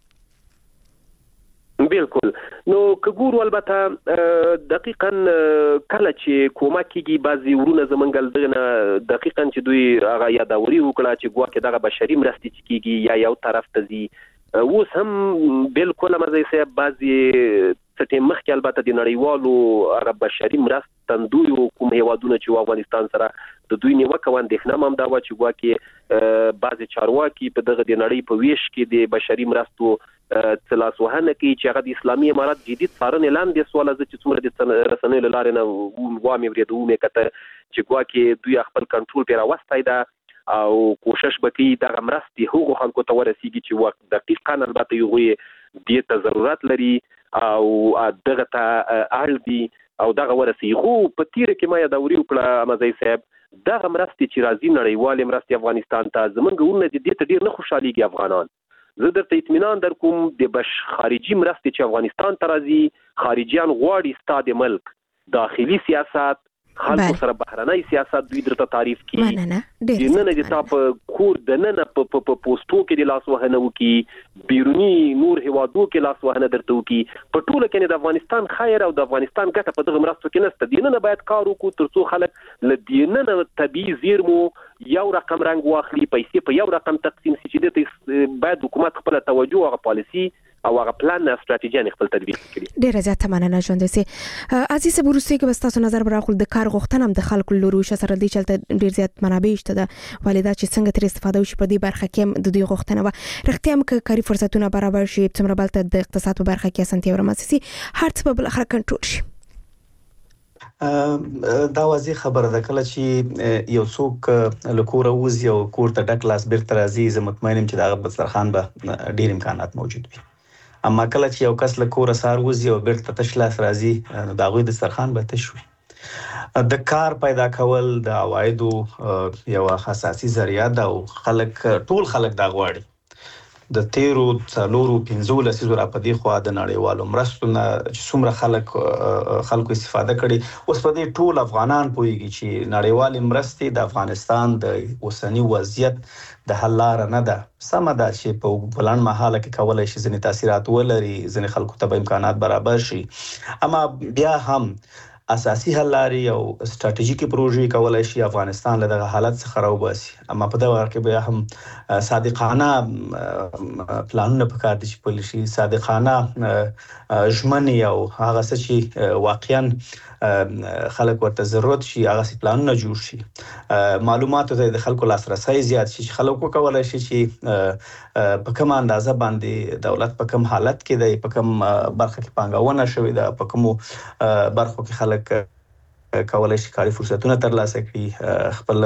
بالکل نو کګورو البته دقیقاً کله چې کومه کیږي بعضی ورونه زمنګل دغه دقیقاً چې دوی هغه یادوري وکړه چې ګواکې دغه بشري مرستې کیږي یا یو طرف ته زی اوس هم بالکل مزه صاحب بعضی څه مخکې البته د نړیوالو هغه بشري مرستندوی کوم هیوادونه چې افغانستان سره د دوی نیوکه وندښنه هم دا و چې ګواکې بعضی چارواکي په دغه د نړۍ په ویش کې د بشري مرستو تلاس وهنه کې چې هغه د اسلامي امارات جديد څارنې لاندې سوال از چې څومره د رسنۍ لارې نه وامي ورېدو مې کته چې ګواکې دوی خپل کنټرول پیرا واستای دا او کوشش وکړي د مرستې هغو خلکو ته ورسیږي چې وخت دقیقاً البته یو دې ته ضرورت لري او دغه ته اړ دي او دغه ورسیږي خو په تیر کې ما یادوري وکړه مزي صاحب دغه مرستې چې راځي نړیوال مرستې افغانستان ته زمونږ ورونه دې ته ډیر نه خوشاليږي افغانان زه درته اطمینان در کوم د خارجي مرستې چې افغانستان ته راځي خارجيان غواړي ستاد ملک داخلي سیاست خلکو سره بهرنۍ سیاست دوی درته تعریف کړي د نن د تاپ کور د نن په پوسټو کې د لاس وهنه وکي بیرونی نور هوادو کې لاس وهنه درته وکي په ټوله کې د افغانستان خیر او د افغانستان ګټه په دغه مرستو کې نشته د نن باید کار وکړو ترڅو خلک ل دینه طبيعي زیرمو یو رقم رنگ واخلي پیسې په یو رقم تقسیم شي چې د باید حکومت خپل توجه او پالیسی او هغه پلان او استراتیژي خپل تطبیق کړي ډیر زیات مننه ژوند سي عزیز بروسي کې بستاسو نظر براخل د کار غوښتنه هم د خلکو لوري سره دی چلته ډیر زیات منابع شته د والدا چې څنګه تر استفاده وشي په دې برخه کې د دوی غوښتنه و رښتیا هم کاری فرصتونه برابر شي څومره بلته د اقتصاد په برخه کې اسانتیا ورمسي هر څه په بل اخر کنټرول شي دا واضح خبره ده کله چې یو څوک لکوره وز یو کور ته ډک لاس بیرته راځي زه مطمئنم چې دا بسترخوان به ډیر امکانات موجود وي اما کله چې یو کس لکوره سار وز یو بیرته تش لاس راځي دا غوي د دسترخوان به تش وي د کار پیدا کول د عوایدو یو اساسي ذریعہ ده او ټول خلک دا غواړي د تیرو څلورو 15 لسیزو را پدې خو د نړیوالو مرستونه چې څومره خلکو استفاده کړي اوس په دې ټول افغانان پوهیږي چې نړیوال مرستې د افغانستان د اوسنی وضعیت د حل لار نه ده سم ده چې په بلند مهاله کې کولای شي ځینې تاثیرات ولري ځینې خلکو ته امکانات برابر شي اما بیا هم اساسي حل لاري او استراتیژیکي پروژې کولای شي افغانستان له دغه حالت څخه راوباسي اما په دغه وخت کې بیا هم صادقانه پلانونه پکار دي چې پالیسي صادقانه ژمنې او هغه څه چې واقعا خلک ورته ضرورت شي هغه پلانونه جوړ شي معلوماتو ته د خلکو لاسرسي زیات شي خلکو کولای شي چې په کوم اندازه باندې دولت په کوم حالت کې دی په کوم برخه کې پانګونه شوې ده په کوم برخو کې خلک کولای شي کاري فرصتونه ترلاسه کړي، خپل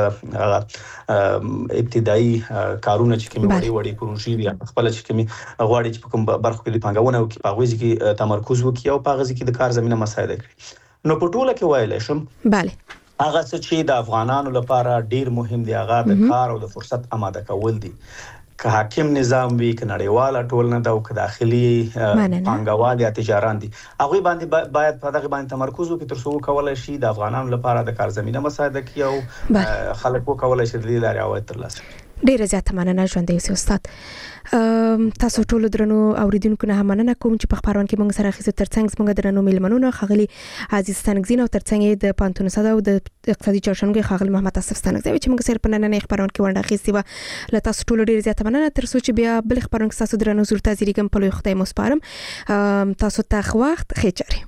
ابتدایي کارونه چې کوم وړي پروژې دي خپل چې کوم غواړي چې کوم برخو کې د پنګونه او کې پاغوي کې تمرکز وکړي او پاغوي کې د کار زمينه مساعده کړي. نو په ټوله کې وایلی شم bale هغه چې د افغانانو لپاره ډیر مهم دی هغه د کار او د فرصت آماده کول دي. که حاکم نظام وي که نړیواله ټولنه ده او که داخلي پانګوال یا تجاران دي هغوی باندې باید په دغه باندې تمرکز وکړي تر څو وکولای شي د افغانانو لپاره د کار زمينه مساعده کړي او خلک وکولای شي د دې لارې عواید ترلاسه کړي. ډیره زیاته مننه ژوندی اوسئ استاد. تاسو ټول درنو اوریدونکو نه مننه کوم چې په خبرونه کې موږ سره اخیستو ترڅنګ موږ درنو میلمنونو خغلی عزیز ستنګزین او ترڅنګ د پانتون صدا او د اقتصادي چارشنګ خغلی محمد اسف ستنګزی چې موږ سره په نن نه خبرونه کې ورنډه اخیستي و. له تاسو ټول ډیره زیاته مننه تر څو چې بیا بل خبرونه کې تاسو درنو زور تازریګم په لوی خدای مو سپارم. تاسو ته وخت خېچاري.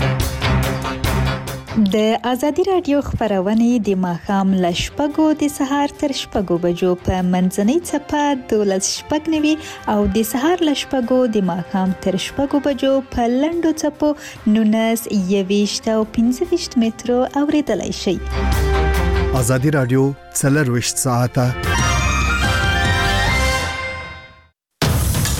د ازادي رادیو خبرونه د ماخام لشپګو د سهار تر شپګو بجو په منځنۍ چپه 12:09 او د سهار لشپګو د ماخام تر شپګو بجو په لندو چپو 19 او 15 مترو اوریدلای شي. ازادي رادیو 24 ساعته